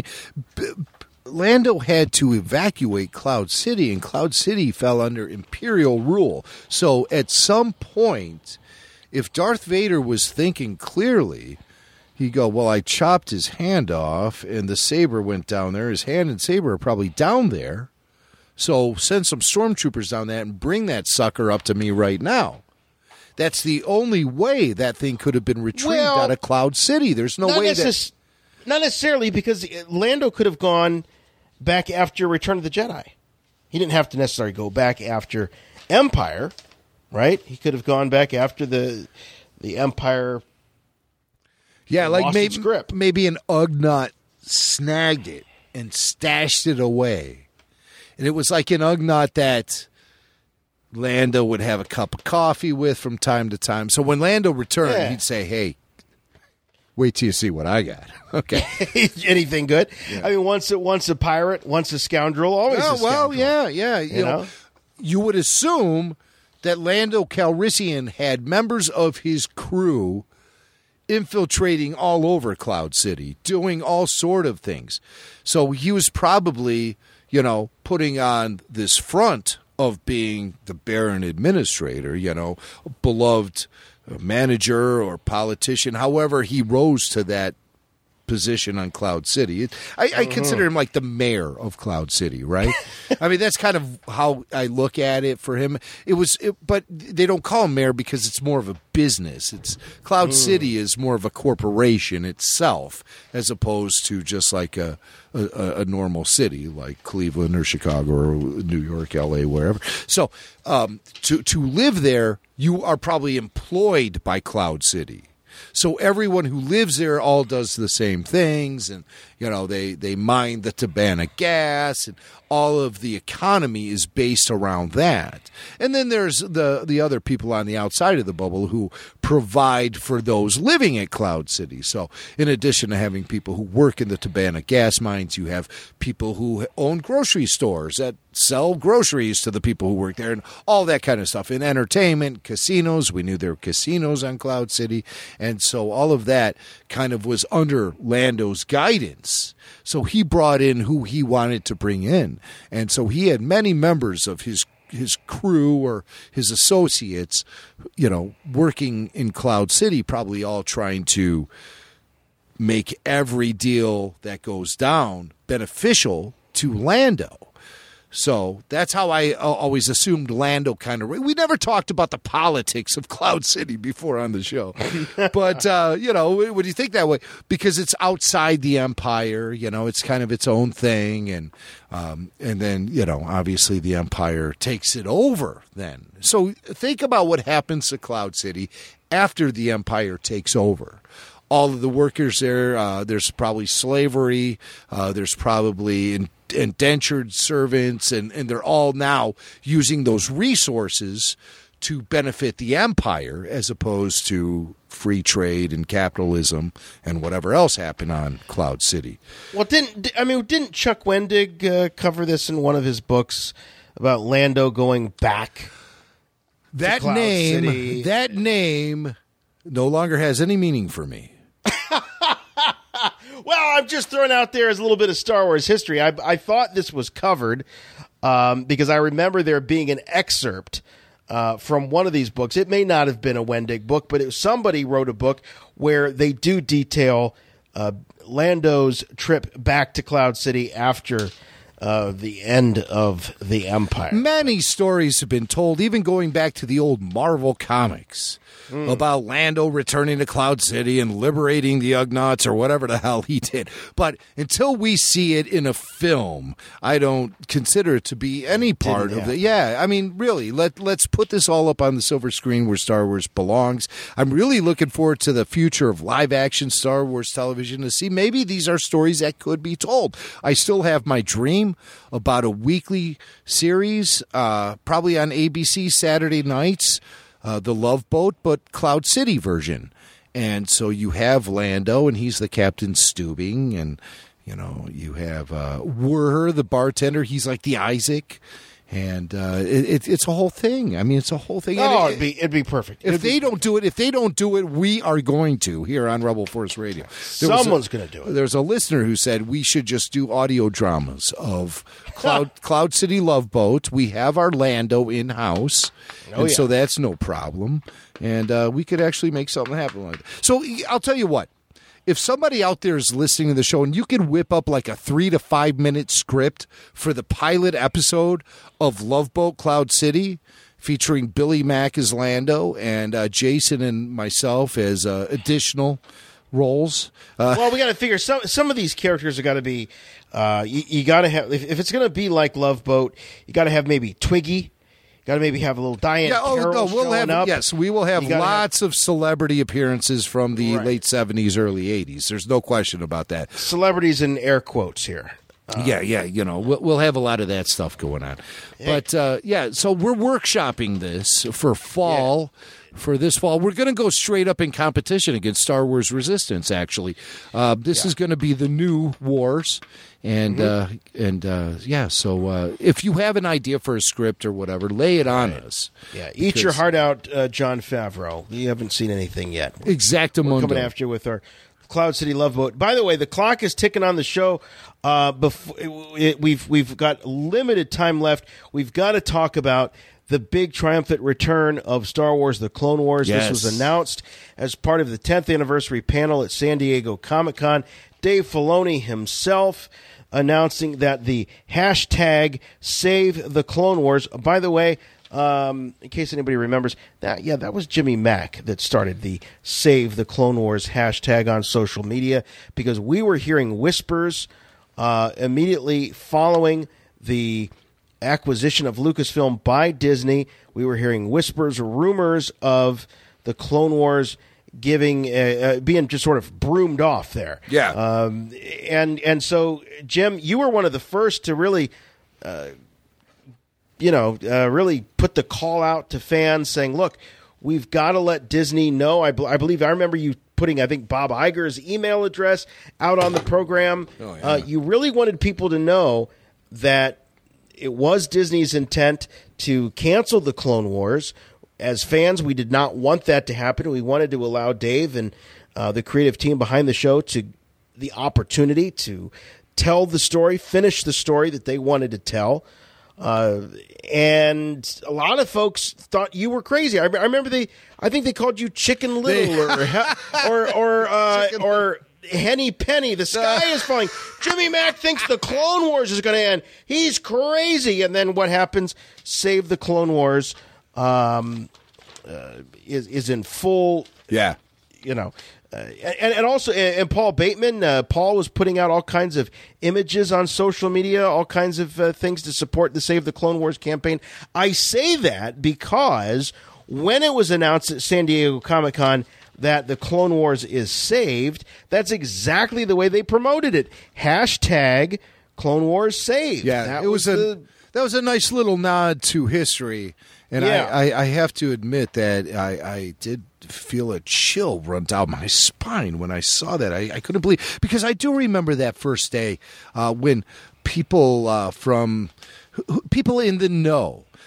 Lando had to evacuate Cloud City, and Cloud City fell under Imperial rule. So at some point, if Darth Vader was thinking clearly, he'd go, well, I chopped his hand off, and the saber went down there. His hand and saber are probably down there. So send some stormtroopers down there and bring that sucker up to me right now. That's the only way that thing could have been retrieved out of Cloud City. There's no way that... Not necessarily, because Lando could have gone back after Return of the Jedi. He didn't have to necessarily go back after Empire, right? He could have gone back after the Empire. Yeah, like its grip. Maybe an Ugnaught snagged it and stashed it away. And it was like an Ugnaught that Lando would have a cup of coffee with from time to time. So when Lando returned, he'd say, hey, wait till you see what I got. Okay. Anything good? Yeah. I mean, once a pirate, once a scoundrel, always a scoundrel. Well, yeah. You know, you would assume that Lando Calrissian had members of his crew infiltrating all over Cloud City, doing all sort of things. So he was probably, putting on this front of being the Baron Administrator, beloved manager or politician, however he rose to that position on Cloud City. I consider him like the mayor of Cloud City, right? I mean, that's kind of how I look at it for him. But they don't call him mayor because it's more of a business. Cloud City is more of a corporation itself, as opposed to just like a normal city like Cleveland or Chicago or New York, LA, wherever. So to live there, you are probably employed by Cloud City. So everyone who lives there all does the same things, and they mine the Tabana gas, and all of the economy is based around that. And then there's the other people on the outside of the bubble who provide for those living at Cloud City. So in addition to having people who work in the Tabana gas mines, you have people who own grocery stores that sell groceries to the people who work there, and all that kind of stuff. In entertainment, casinos, we knew there were casinos on Cloud City, and so all of that kind of was under Lando's guidance. So he brought in who he wanted to bring in, and so he had many members of his crew or his associates, working in Cloud City, probably all trying to make every deal that goes down beneficial to Lando. So that's how I always assumed Lando kind of... We never talked about the politics of Cloud City before on the show. But, would you think that way? Because it's outside the Empire, it's kind of its own thing. And then, obviously the Empire takes it over then. So think about what happens to Cloud City after the Empire takes over. All of the workers there, there's probably slavery, there's probably indentured servants, and they're all now using those resources to benefit the Empire as opposed to free trade and capitalism and whatever else happened on Cloud City. Well, didn't Chuck Wendig cover this in one of his books about Lando going back to Cloud City? That name no longer has any meaning for me. Well, I'm just throwing out there as a little bit of Star Wars history. I thought this was covered because I remember there being an excerpt from one of these books. It may not have been a Wendig book, but somebody wrote a book where they do detail Lando's trip back to Cloud City after the end of the Empire. Many stories have been told, even going back to the old Marvel comics, about Lando returning to Cloud City and liberating the Ugnaughts or whatever the hell he did. But until we see it in a film, I don't consider it to be any part of it. Yeah, I mean, really, let's put this all up on the silver screen where Star Wars belongs. I'm really looking forward to the future of live-action Star Wars television to see maybe these are stories that could be told. I still have my dream about a weekly series, probably on ABC Saturday nights, The Love Boat, but Cloud City version. And so you have Lando, and he's the Captain Stubing, and you have Wurr, the bartender. He's like the Isaac, and it's a whole thing. I mean, it's a whole thing. Oh, it'd be perfect. If they don't do it, we are going to here on Rebel Force Radio. Someone's going to do it. There's a listener who said we should just do audio dramas of Cloud City Love Boat. We have our Lando in house, so that's no problem, and we could actually make something happen like that. So I'll tell you what. If somebody out there is listening to the show and you can whip up like a 3 to 5 minute script for the pilot episode of Love Boat Cloud City, featuring Billy Mack as Lando and Jason and myself as additional roles. Well, we got to figure some of these characters have got to be. You got to have if it's going to be like Love Boat, you got to have maybe Twiggy. Got to maybe have a little Diane Carroll showing up. Yes, we will have lots of celebrity appearances from the late 70s, early 80s. There's no question about that. Celebrities in air quotes here. We'll have a lot of that stuff going on. But, so we're workshopping this for fall. Yeah. For this fall, we're going to go straight up in competition against Star Wars Resistance, actually. This is going to be the new Wars. And so if you have an idea for a script or whatever, lay it on us. Yeah, eat your heart out, Jon Favreau. You haven't seen anything yet. Exactamundo. We're coming after you with our Cloud City Love Boat. By the way, the clock is ticking on the show. We've got limited time left. We've got to talk about the big triumphant return of Star Wars: The Clone Wars. Yes. This was announced as part of the 10th anniversary panel at San Diego Comic-Con. Dave Filoni himself announcing that the hashtag Save the Clone Wars. By the way, in case anybody remembers, that was Jimmy Mack that started the Save the Clone Wars hashtag on social media, because we were hearing whispers immediately following the acquisition of Lucasfilm by Disney. We were hearing whispers, rumors of the Clone Wars being just sort of broomed off there. Yeah. And so, Jim, you were one of the first to really, really put the call out to fans saying, look, we've got to let Disney know. I remember you putting, I think, Bob Iger's email address out on the program. Oh, yeah. You really wanted people to know that it was Disney's intent to cancel the Clone Wars. As fans, we did not want that to happen. We wanted to allow Dave and the creative team behind the show the opportunity to tell the story, finish the story that they wanted to tell. And a lot of folks thought you were crazy. I remember I think they called you Chicken Little or Henny Penny. The sky is falling. Jimmy Mack thinks the Clone Wars is going to end. He's crazy. And then what happens? Save the Clone Wars is in full. Yeah. And also Paul Bateman. Paul was putting out all kinds of images on social media, all kinds of things to support the Save the Clone Wars campaign. I say that because when it was announced at San Diego Comic-Con that the Clone Wars is saved, that's exactly the way they promoted it. Hashtag Clone Wars saved. Yeah, that was a nice little nod to history. And I have to admit that I did feel a chill run down my spine when I saw that. I couldn't believe, because I do remember that first day when people in the know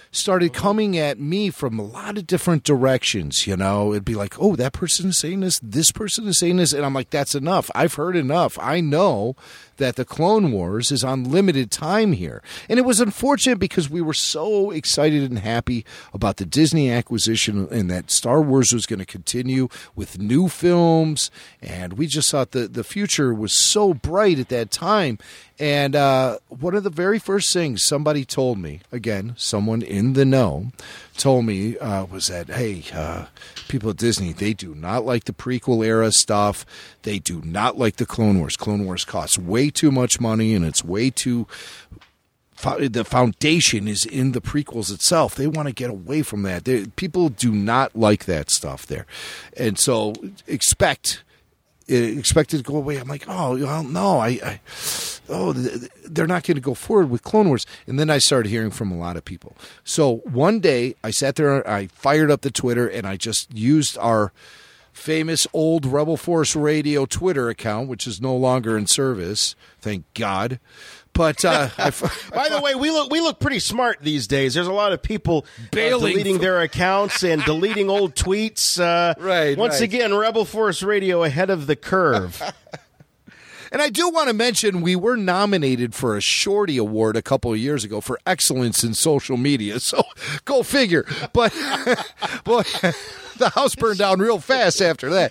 started coming at me from a lot of different directions. It'd be like, oh, that person is saying this person is saying this, and I'm like, that's enough. I've heard enough. I know that the Clone Wars is on limited time here. And it was unfortunate because we were so excited and happy about the Disney acquisition and that Star Wars was going to continue with new films. And we just thought the future was so bright at that time. And one of the very first things somebody told me, again, someone in the know, told me was that, hey, people at Disney, they do not like the prequel era stuff. They do not like the Clone Wars. Clone Wars costs way too much money, and it's way too... The foundation is in the prequels itself. They want to get away from that. People do not like that stuff there. And so expected to go away. I'm like, oh, well, no, they're not going to go forward with Clone Wars. And then I started hearing from a lot of people. So one day I sat there, I fired up the Twitter, and I just used our famous old Rebel Force Radio Twitter account, which is no longer in service, thank God. But by the way, we look pretty smart these days. There's a lot of people deleting their accounts and deleting old tweets. Once again, Rebel Force Radio ahead of the curve. And I do want to mention we were nominated for a Shorty Award a couple of years ago for excellence in social media. So go figure. But boy, the house burned down real fast after that.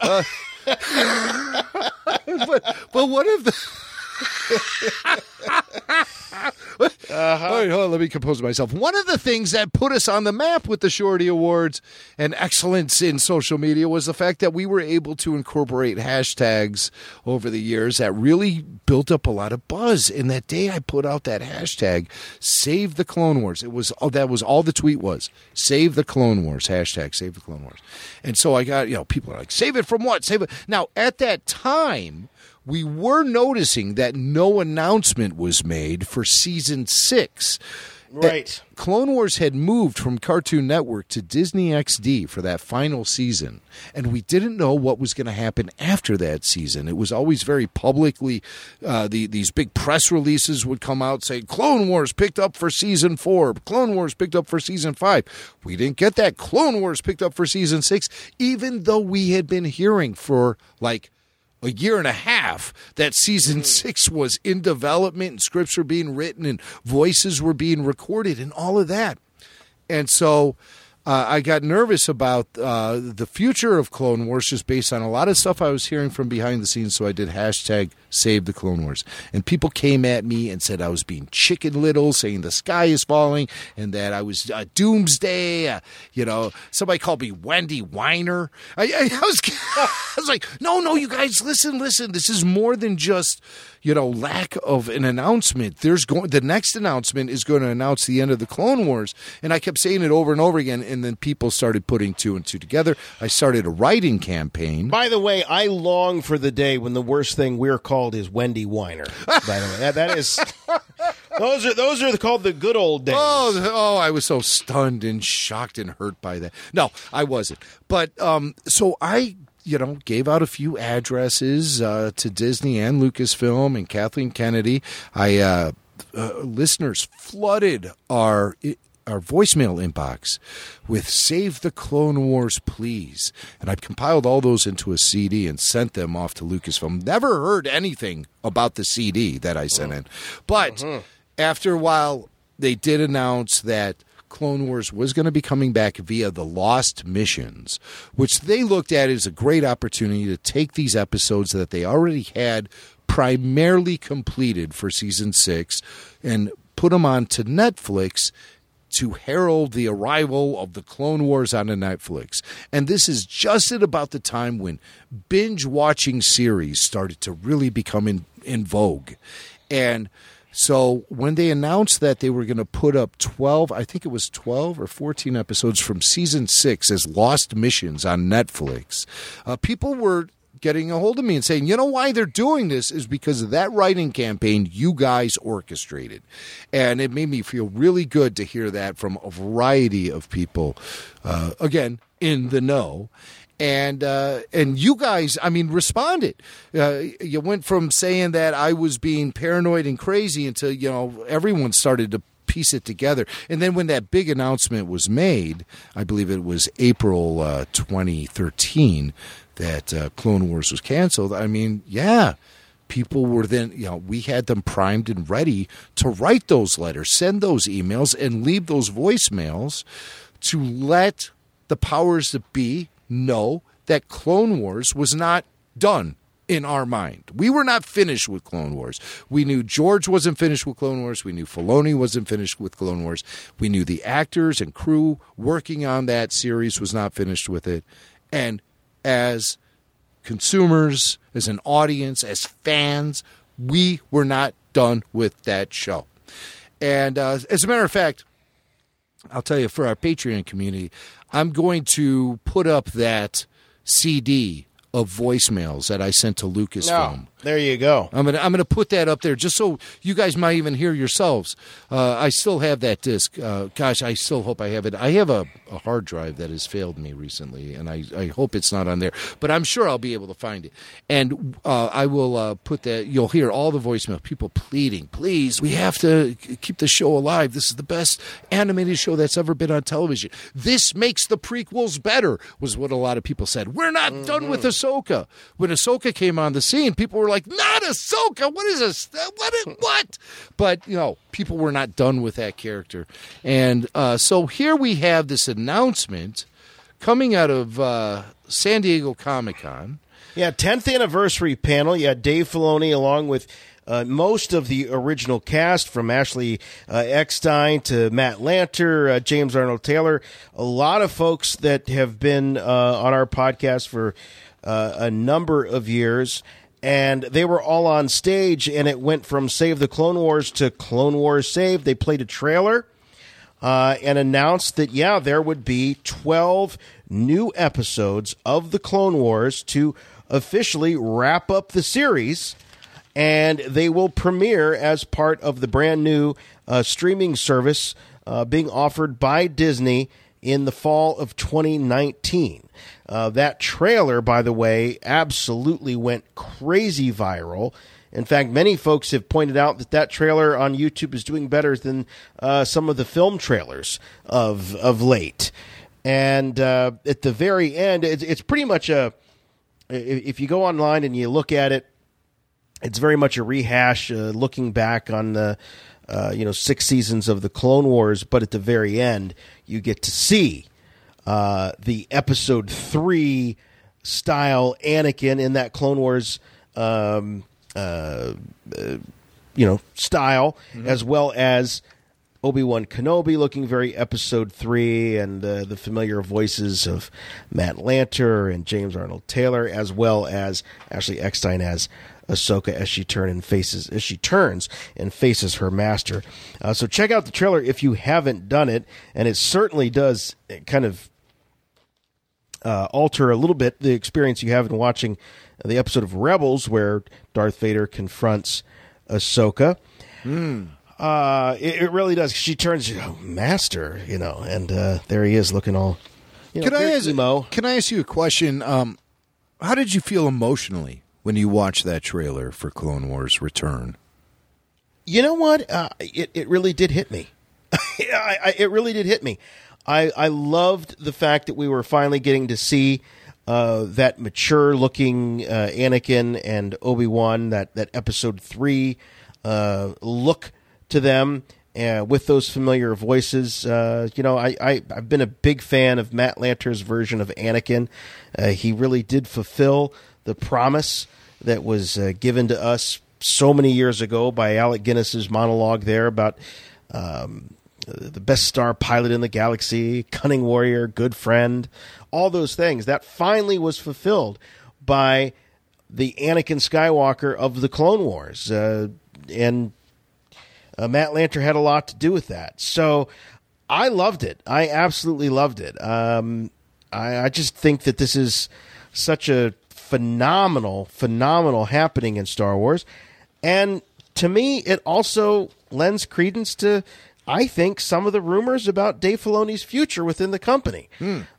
But what if the... All right, hold on, let me compose myself. One of the things that put us on the map with the Shorty Awards and excellence in social media was the fact that we were able to incorporate hashtags over the years that really built up a lot of buzz. And that day I put out that hashtag, Save the Clone Wars. That was all the tweet was. Save the Clone Wars, hashtag Save the Clone Wars. And so I got, people are like, save it from what? Save it. Now, at that time, we were noticing that no announcement was made for season 6. Right. Clone Wars had moved from Cartoon Network to Disney XD for that final season, and we didn't know what was going to happen after that season. It was always very publicly, these big press releases would come out saying, Clone Wars picked up for season 4, Clone Wars picked up for season 5. We didn't get that. Clone Wars picked up for season 6, even though we had been hearing for like a year and a half that season 6 was in development and scripts were being written and voices were being recorded and all of that. And so I got nervous about the future of Clone Wars just based on a lot of stuff I was hearing from behind the scenes. So I did hashtag Save the Clone Wars. And people came at me and said I was being Chicken Little, saying the sky is falling, and that I was doomsday. Somebody called me Wendy Weiner. I was like, no, you guys, listen. This is more than just, lack of an announcement. The next announcement is going to announce the end of the Clone Wars. And I kept saying it over and over again, and then people started putting 2 and 2 together. I started a writing campaign. By the way, I long for the day when the worst thing we're called is Wendy Weiner. By the way, that is those are called the good old days. Oh, I was so stunned and shocked and hurt by that. No, I wasn't. But so I gave out a few addresses to Disney and Lucasfilm and Kathleen Kennedy. Listeners flooded our voicemail inbox with Save the Clone Wars, please. And I compiled all those into a CD and sent them off to Lucasfilm. Never heard anything about the CD that I sent in. But after a while, they did announce that Clone Wars was going to be coming back via the Lost Missions, which they looked at as a great opportunity to take these episodes that they already had primarily completed for season 6 and put them onto Netflix to herald the arrival of the Clone Wars on Netflix. And this is just at about the time when binge-watching series started to really become in vogue. And so when they announced that they were going to put up 12 or 14 episodes from season 6 as Lost Missions on Netflix, people were getting a hold of me and saying, why they're doing this is because of that writing campaign you guys orchestrated. And it made me feel really good to hear that from a variety of people, again, in the know. And you guys, responded. You went from saying that I was being paranoid and crazy until, everyone started to piece it together. And then when that big announcement was made, I believe it was April 2013, that Clone Wars was canceled. I mean, yeah. People were then, we had them primed and ready to write those letters, send those emails, and leave those voicemails to let the powers that be know that Clone Wars was not done in our mind. We were not finished with Clone Wars. We knew George wasn't finished with Clone Wars. We knew Filoni wasn't finished with Clone Wars. We knew the actors and crew working on that series was not finished with it. And as consumers, as an audience, as fans, we were not done with that show. And as a matter of fact, I'll tell you, for our Patreon community, I'm going to put up that CD of voicemails that I sent to Lucasfilm. There you go. I'm gonna put that up there just so you guys might even hear yourselves. I still have that disc. Gosh, I still hope I have it. I have a hard drive that has failed me recently, and I hope it's not on there. But I'm sure I'll be able to find it. And I will put that. You'll hear all the voicemail, people pleading, please, we have to keep the show alive. This is the best animated show that's ever been on television. This makes the prequels better, was what a lot of people said. We're not done with Ahsoka. When Ahsoka came on the scene, people were like, not Ahsoka. What is this? What? But, people were not done with that character. And so here we have this announcement coming out of San Diego Comic-Con. Yeah, 10th anniversary panel. You had Dave Filoni along with most of the original cast, from Ashley Eckstein to Matt Lanter, James Arnold Taylor. A lot of folks that have been on our podcast for a number of years. And they were all on stage, and it went from Save the Clone Wars to Clone Wars Saved. They played a trailer and announced that, there would be 12 new episodes of the Clone Wars to officially wrap up the series. And they will premiere as part of the brand new streaming service being offered by Disney in the fall of 2019. That trailer, by the way, absolutely went crazy viral. In fact, many folks have pointed out that trailer on YouTube is doing better than some of the film trailers of late. And at the very end, it's pretty much if you go online and you look at it, it's very much a rehash, looking back on the 6 seasons of the Clone Wars. But at the very end, you get to see the episode 3 style Anakin in that Clone Wars, style, as well as Obi-Wan Kenobi looking very episode 3, and the familiar voices of Matt Lanter and James Arnold Taylor, as well as Ashley Eckstein as Ahsoka as she turns and faces her master. So check out the trailer if you haven't done it, and it certainly does kind of alter a little bit the experience you have in watching the episode of Rebels where Darth Vader confronts Ahsoka. It really does. She turns, master, and there he is looking all, Can I ask you a question? How did you feel emotionally when you watched that trailer for Clone Wars Return? You know what? It really did hit me. It really did hit me. I loved the fact that we were finally getting to see that mature-looking Anakin and Obi-Wan, that episode 3 look to them with those familiar voices. I've been a big fan of Matt Lanter's version of Anakin. He really did fulfill the promise that was given to us so many years ago by Alec Guinness's monologue there about the best star pilot in the galaxy, cunning warrior, good friend, all those things. That finally was fulfilled by the Anakin Skywalker of the Clone Wars. And Matt Lanter had a lot to do with that. So I loved it. I absolutely loved it. I just think that this is such a phenomenal happening in Star Wars. And to me, it also lends credence to, I think, some of the rumors about Dave Filoni's future within the company.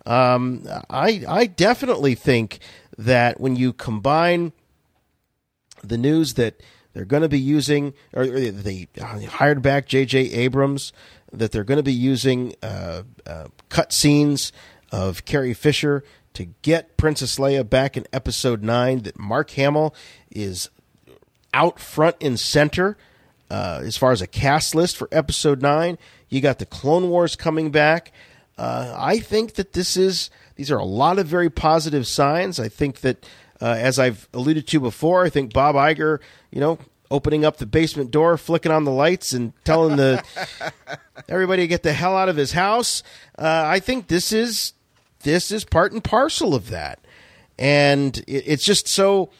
I definitely think that when you combine the news that they're going to be using, or they hired back J.J. Abrams, that they're going to be using cut scenes of Carrie Fisher to get Princess Leia back in Episode 9, that Mark Hamill is out front and center as far as a cast list for Episode 9. You got the Clone Wars coming back. I think that these are a lot of very positive signs. I think that, as I've alluded to before, I think Bob Iger, opening up the basement door, flicking on the lights, and telling everybody to get the hell out of his house. I think this is part and parcel of that, and it's just so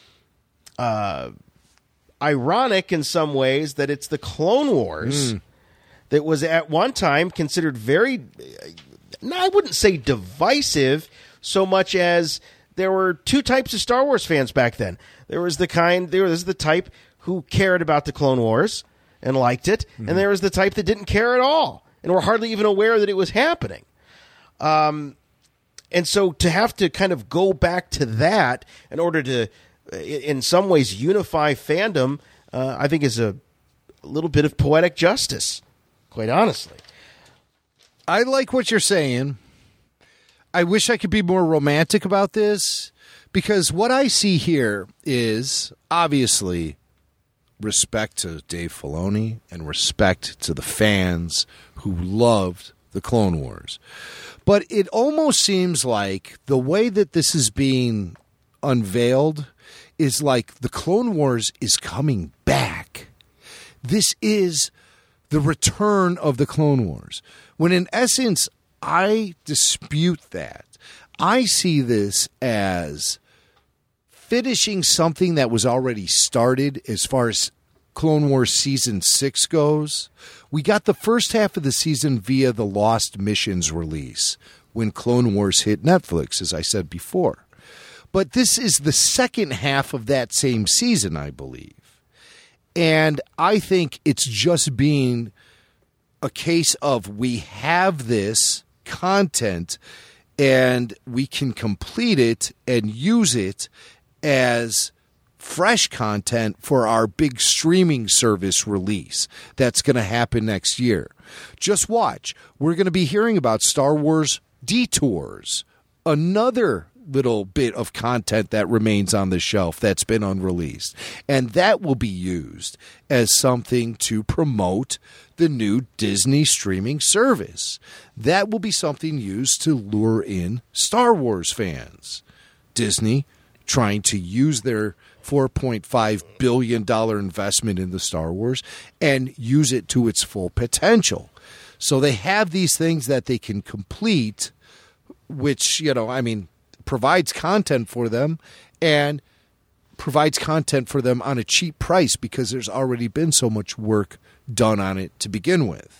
ironic in some ways that it's the Clone Wars that was at one time considered very, I wouldn't say divisive, so much as there were two types of Star Wars fans back then. There was the type who cared about the Clone Wars and liked it, and there was the type that didn't care at all and were hardly even aware that it was happening. And so to have to kind of go back to that in order to, in some ways, unify fandom, I think is a little bit of poetic justice, quite honestly. I like what you're saying. I wish I could be more romantic about this, because what I see here is obviously respect to Dave Filoni and respect to the fans who loved the Clone Wars. But it almost seems like the way that this is being unveiled is like the Clone Wars is coming back. This is the return of the Clone Wars. When in essence, I dispute that. I see this as finishing something that was already started as far as Clone Wars Season 6 goes. We got the first half of the season via the Lost Missions release when Clone Wars hit Netflix, as I said before. But this is the second half of that same season, I believe. And I think it's just being a case of we have this content and we can complete it and use it as fresh content for our big streaming service release that's going to happen next year. Just watch. We're going to be hearing about Star Wars Detours, another little bit of content that remains on the shelf that's been unreleased. And that will be used as something to promote the new Disney streaming service. That will be something used to lure in Star Wars fans. Disney trying to use their $4.5 billion investment in the Star Wars and use it to its full potential. So they have these things that they can complete, which, provides content for them and provides content for them on a cheap price because there's already been so much work done on it to begin with.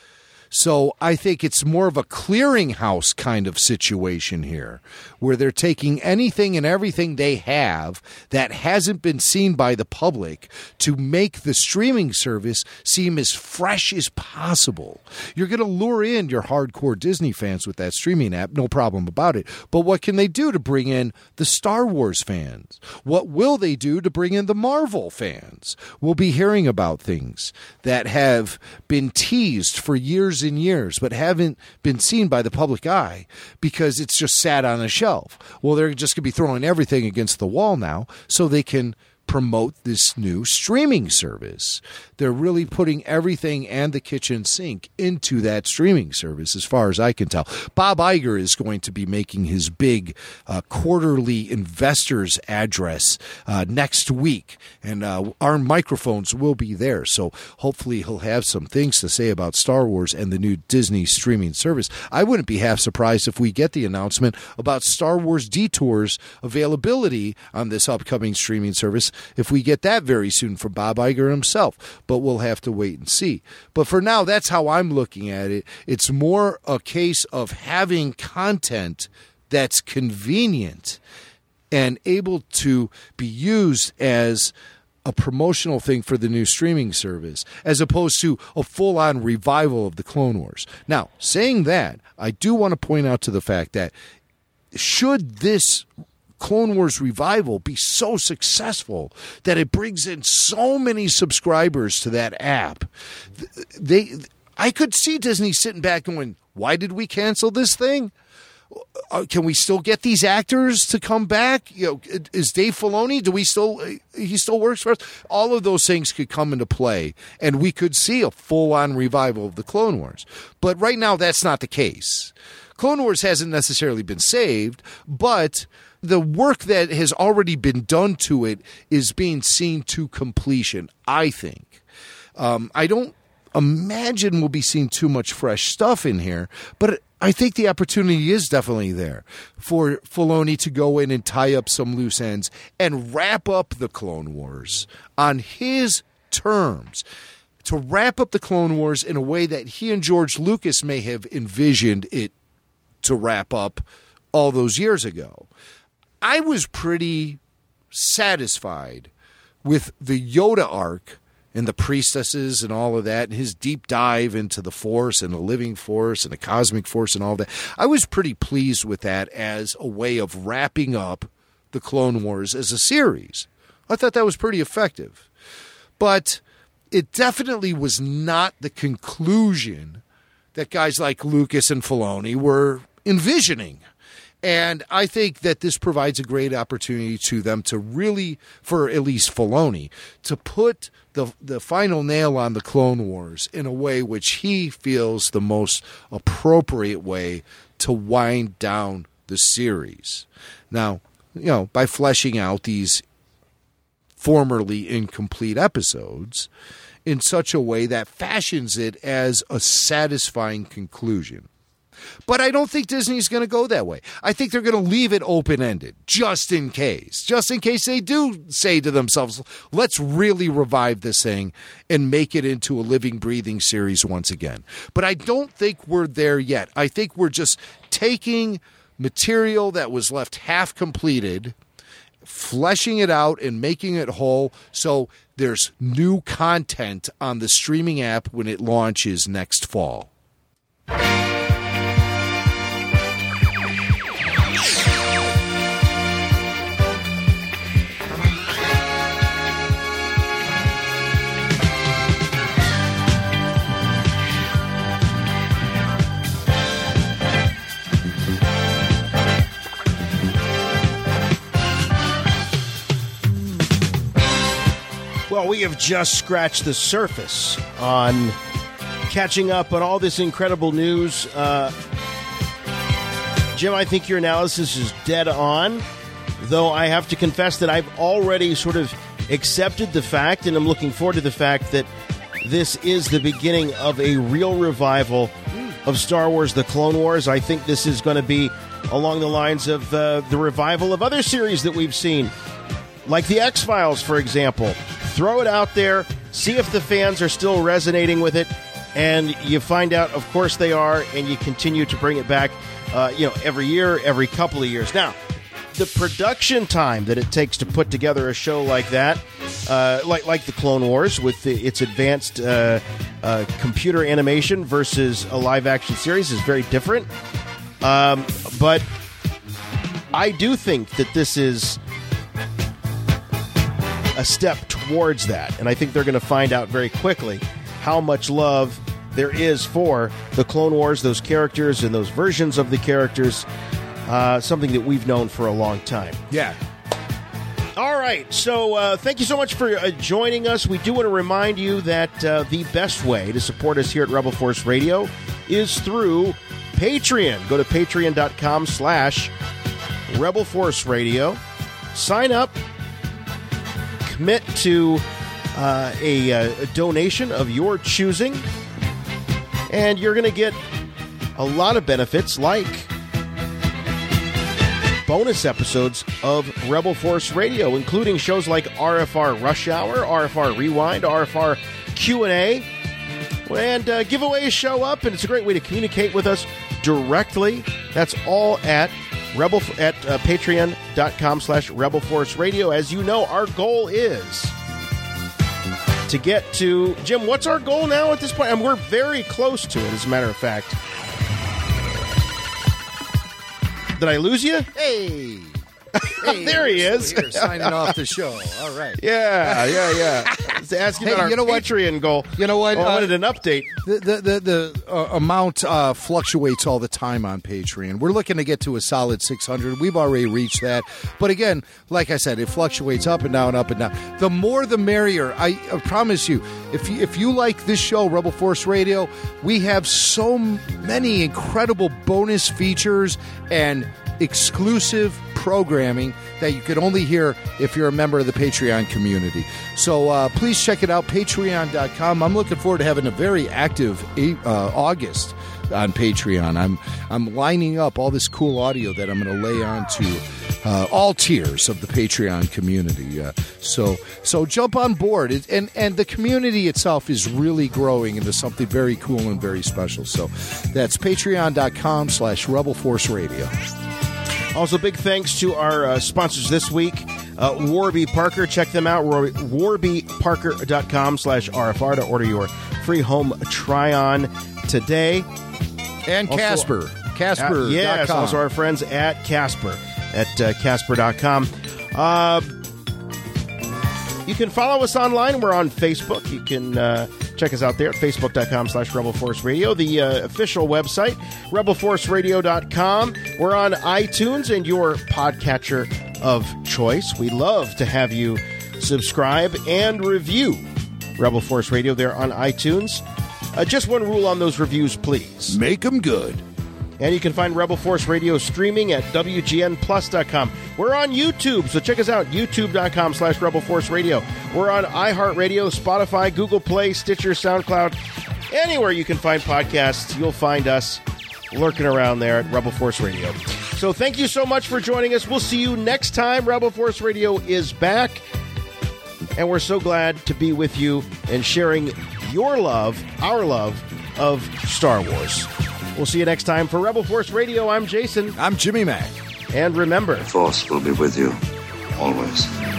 So I think it's more of a clearinghouse kind of situation here, where they're taking anything and everything they have that hasn't been seen by the public to make the streaming service seem as fresh as possible. You're going to lure in your hardcore Disney fans with that streaming app, no problem about it. But what can they do to bring in the Star Wars fans? What will they do to bring in the Marvel fans? We'll be hearing about things that have been teased for years and years, but haven't been seen by the public eye because it's just sat on a shelf. Well, they're just going to be throwing everything against the wall now so they can promote this new streaming service. They're really putting everything and the kitchen sink into that streaming service, as far as I can tell. Bob Iger is going to be making his big quarterly investors address next week, and our microphones will be there. So hopefully he'll have some things to say about Star Wars and the new Disney streaming service. I wouldn't be half surprised if we get the announcement about Star Wars Detours availability on this upcoming streaming service, if we get that very soon from Bob Iger himself. But we'll have to wait and see. But for now, that's how I'm looking at it. It's more a case of having content that's convenient and able to be used as a promotional thing for the new streaming service, as opposed to a full-on revival of the Clone Wars. Now, saying that, I do want to point out to the fact that should this Clone Wars revival be so successful that it brings in so many subscribers to that app. I could see Disney sitting back going, why did we cancel this thing? Can we still get these actors to come back? Is Dave Filoni? He still works for us? All of those things could come into play, and we could see a full-on revival of the Clone Wars. But right now, that's not the case. Clone Wars hasn't necessarily been saved, but the work that has already been done to it is being seen to completion, I think. I don't imagine we'll be seeing too much fresh stuff in here, but I think the opportunity is definitely there for Filoni to go in and tie up some loose ends and wrap up the Clone Wars on his terms, to wrap up the Clone Wars in a way that he and George Lucas may have envisioned it to wrap up all those years ago. I was pretty satisfied with the Yoda arc and the priestesses and all of that, and his deep dive into the Force and the living Force and the cosmic Force and all that. I was pretty pleased with that as a way of wrapping up the Clone Wars as a series. I thought that was pretty effective. But it definitely was not the conclusion that guys like Lucas and Filoni were envisioning. And I think that this provides a great opportunity to them to really, for at least Filoni, to put the final nail on the Clone Wars in a way which he feels the most appropriate way to wind down the series. Now, by fleshing out these formerly incomplete episodes in such a way that fashions it as a satisfying conclusion. But I don't think Disney's going to go that way. I think they're going to leave it open-ended, just in case they do say to themselves, let's really revive this thing and make it into a living, breathing series once again. But I don't think we're there yet. I think we're just taking material that was left half completed, fleshing it out and making it whole so there's new content on the streaming app when it launches next fall. Well, we have just scratched the surface on catching up on all this incredible news. Jim, I think your analysis is dead on, though I have to confess that I've already sort of accepted the fact, and I'm looking forward to the fact that this is the beginning of a real revival of Star Wars: The Clone Wars. I think this is going to be along the lines of the revival of other series that we've seen, like The X-Files, for example. Throw it out there, see if the fans are still resonating with it, and you find out, of course they are, and you continue to bring it back, every year, every couple of years. Now, the production time that it takes to put together a show like that, like the Clone Wars with its advanced computer animation versus a live-action series is very different. But I do think that this is a step towards that, and I think they're going to find out very quickly how much love there is for the Clone Wars, those characters and those versions of the characters, something that we've known for a long time. Yeah. All right, so thank you so much for joining us. We do want to remind you that the best way to support us here at Rebel Force Radio is through Patreon. Go to patreon.com/Rebel Force Radio. Sign up. Commit to a donation of your choosing, and you're going to get a lot of benefits like bonus episodes of Rebel Force Radio, including shows like RFR Rush Hour, RFR Rewind, RFR Q&A, and giveaways show up, and it's a great way to communicate with us directly. That's all at patreon.com/Rebel Force Radio. As you know, our goal is to get to... Jim, what's our goal now at this point? And we're very close to it, as a matter of fact. Did I lose you? Hey! Hey, there he is. Here, signing off the show. All right. Yeah. Asking about our Patreon goal. You know what? I wanted an update. The amount fluctuates all the time on Patreon. We're looking to get to a solid 600. We've already reached that. But again, like I said, it fluctuates up and down, up and down. The more the merrier. I promise you, if you like this show, Rebel Force Radio, we have so many incredible bonus features and exclusive programming that you could only hear if you're a member of the Patreon community. So please check it out, patreon.com. I'm looking forward to having a very active August on Patreon. I'm lining up all this cool audio that I'm going to lay onto all tiers of the Patreon community. So jump on board. And the community itself is really growing into something very cool and very special. So that's patreon.com/Rebel Force Radio. Also, big thanks to our sponsors this week, Warby Parker. Check them out, warbyparker.com/RFR to order your free home try-on today. And also, Casper. Casper.com. Yes, also our friends at Casper, at Casper.com. You can follow us online. We're on Facebook. You can check us out there at facebook.com/Rebel Force Radio. The official website, rebelforceradio.com. We're on iTunes and your podcatcher of choice. We love to have you subscribe and review Rebel Force Radio there on iTunes. Just one rule on those reviews, please. Make them good. And you can find Rebel Force Radio streaming at WGNplus.com. We're on YouTube, so check us out, youtube.com/Rebel Force Radio. We're on iHeartRadio, Spotify, Google Play, Stitcher, SoundCloud. Anywhere you can find podcasts, you'll find us lurking around there at Rebel Force Radio. So thank you so much for joining us. We'll see you next time. Rebel Force Radio is back, and we're so glad to be with you and sharing your love, our love, of Star Wars. We'll see you next time. For Rebel Force Radio, I'm Jason. I'm Jimmy Mack. And remember, The Force will be with you always.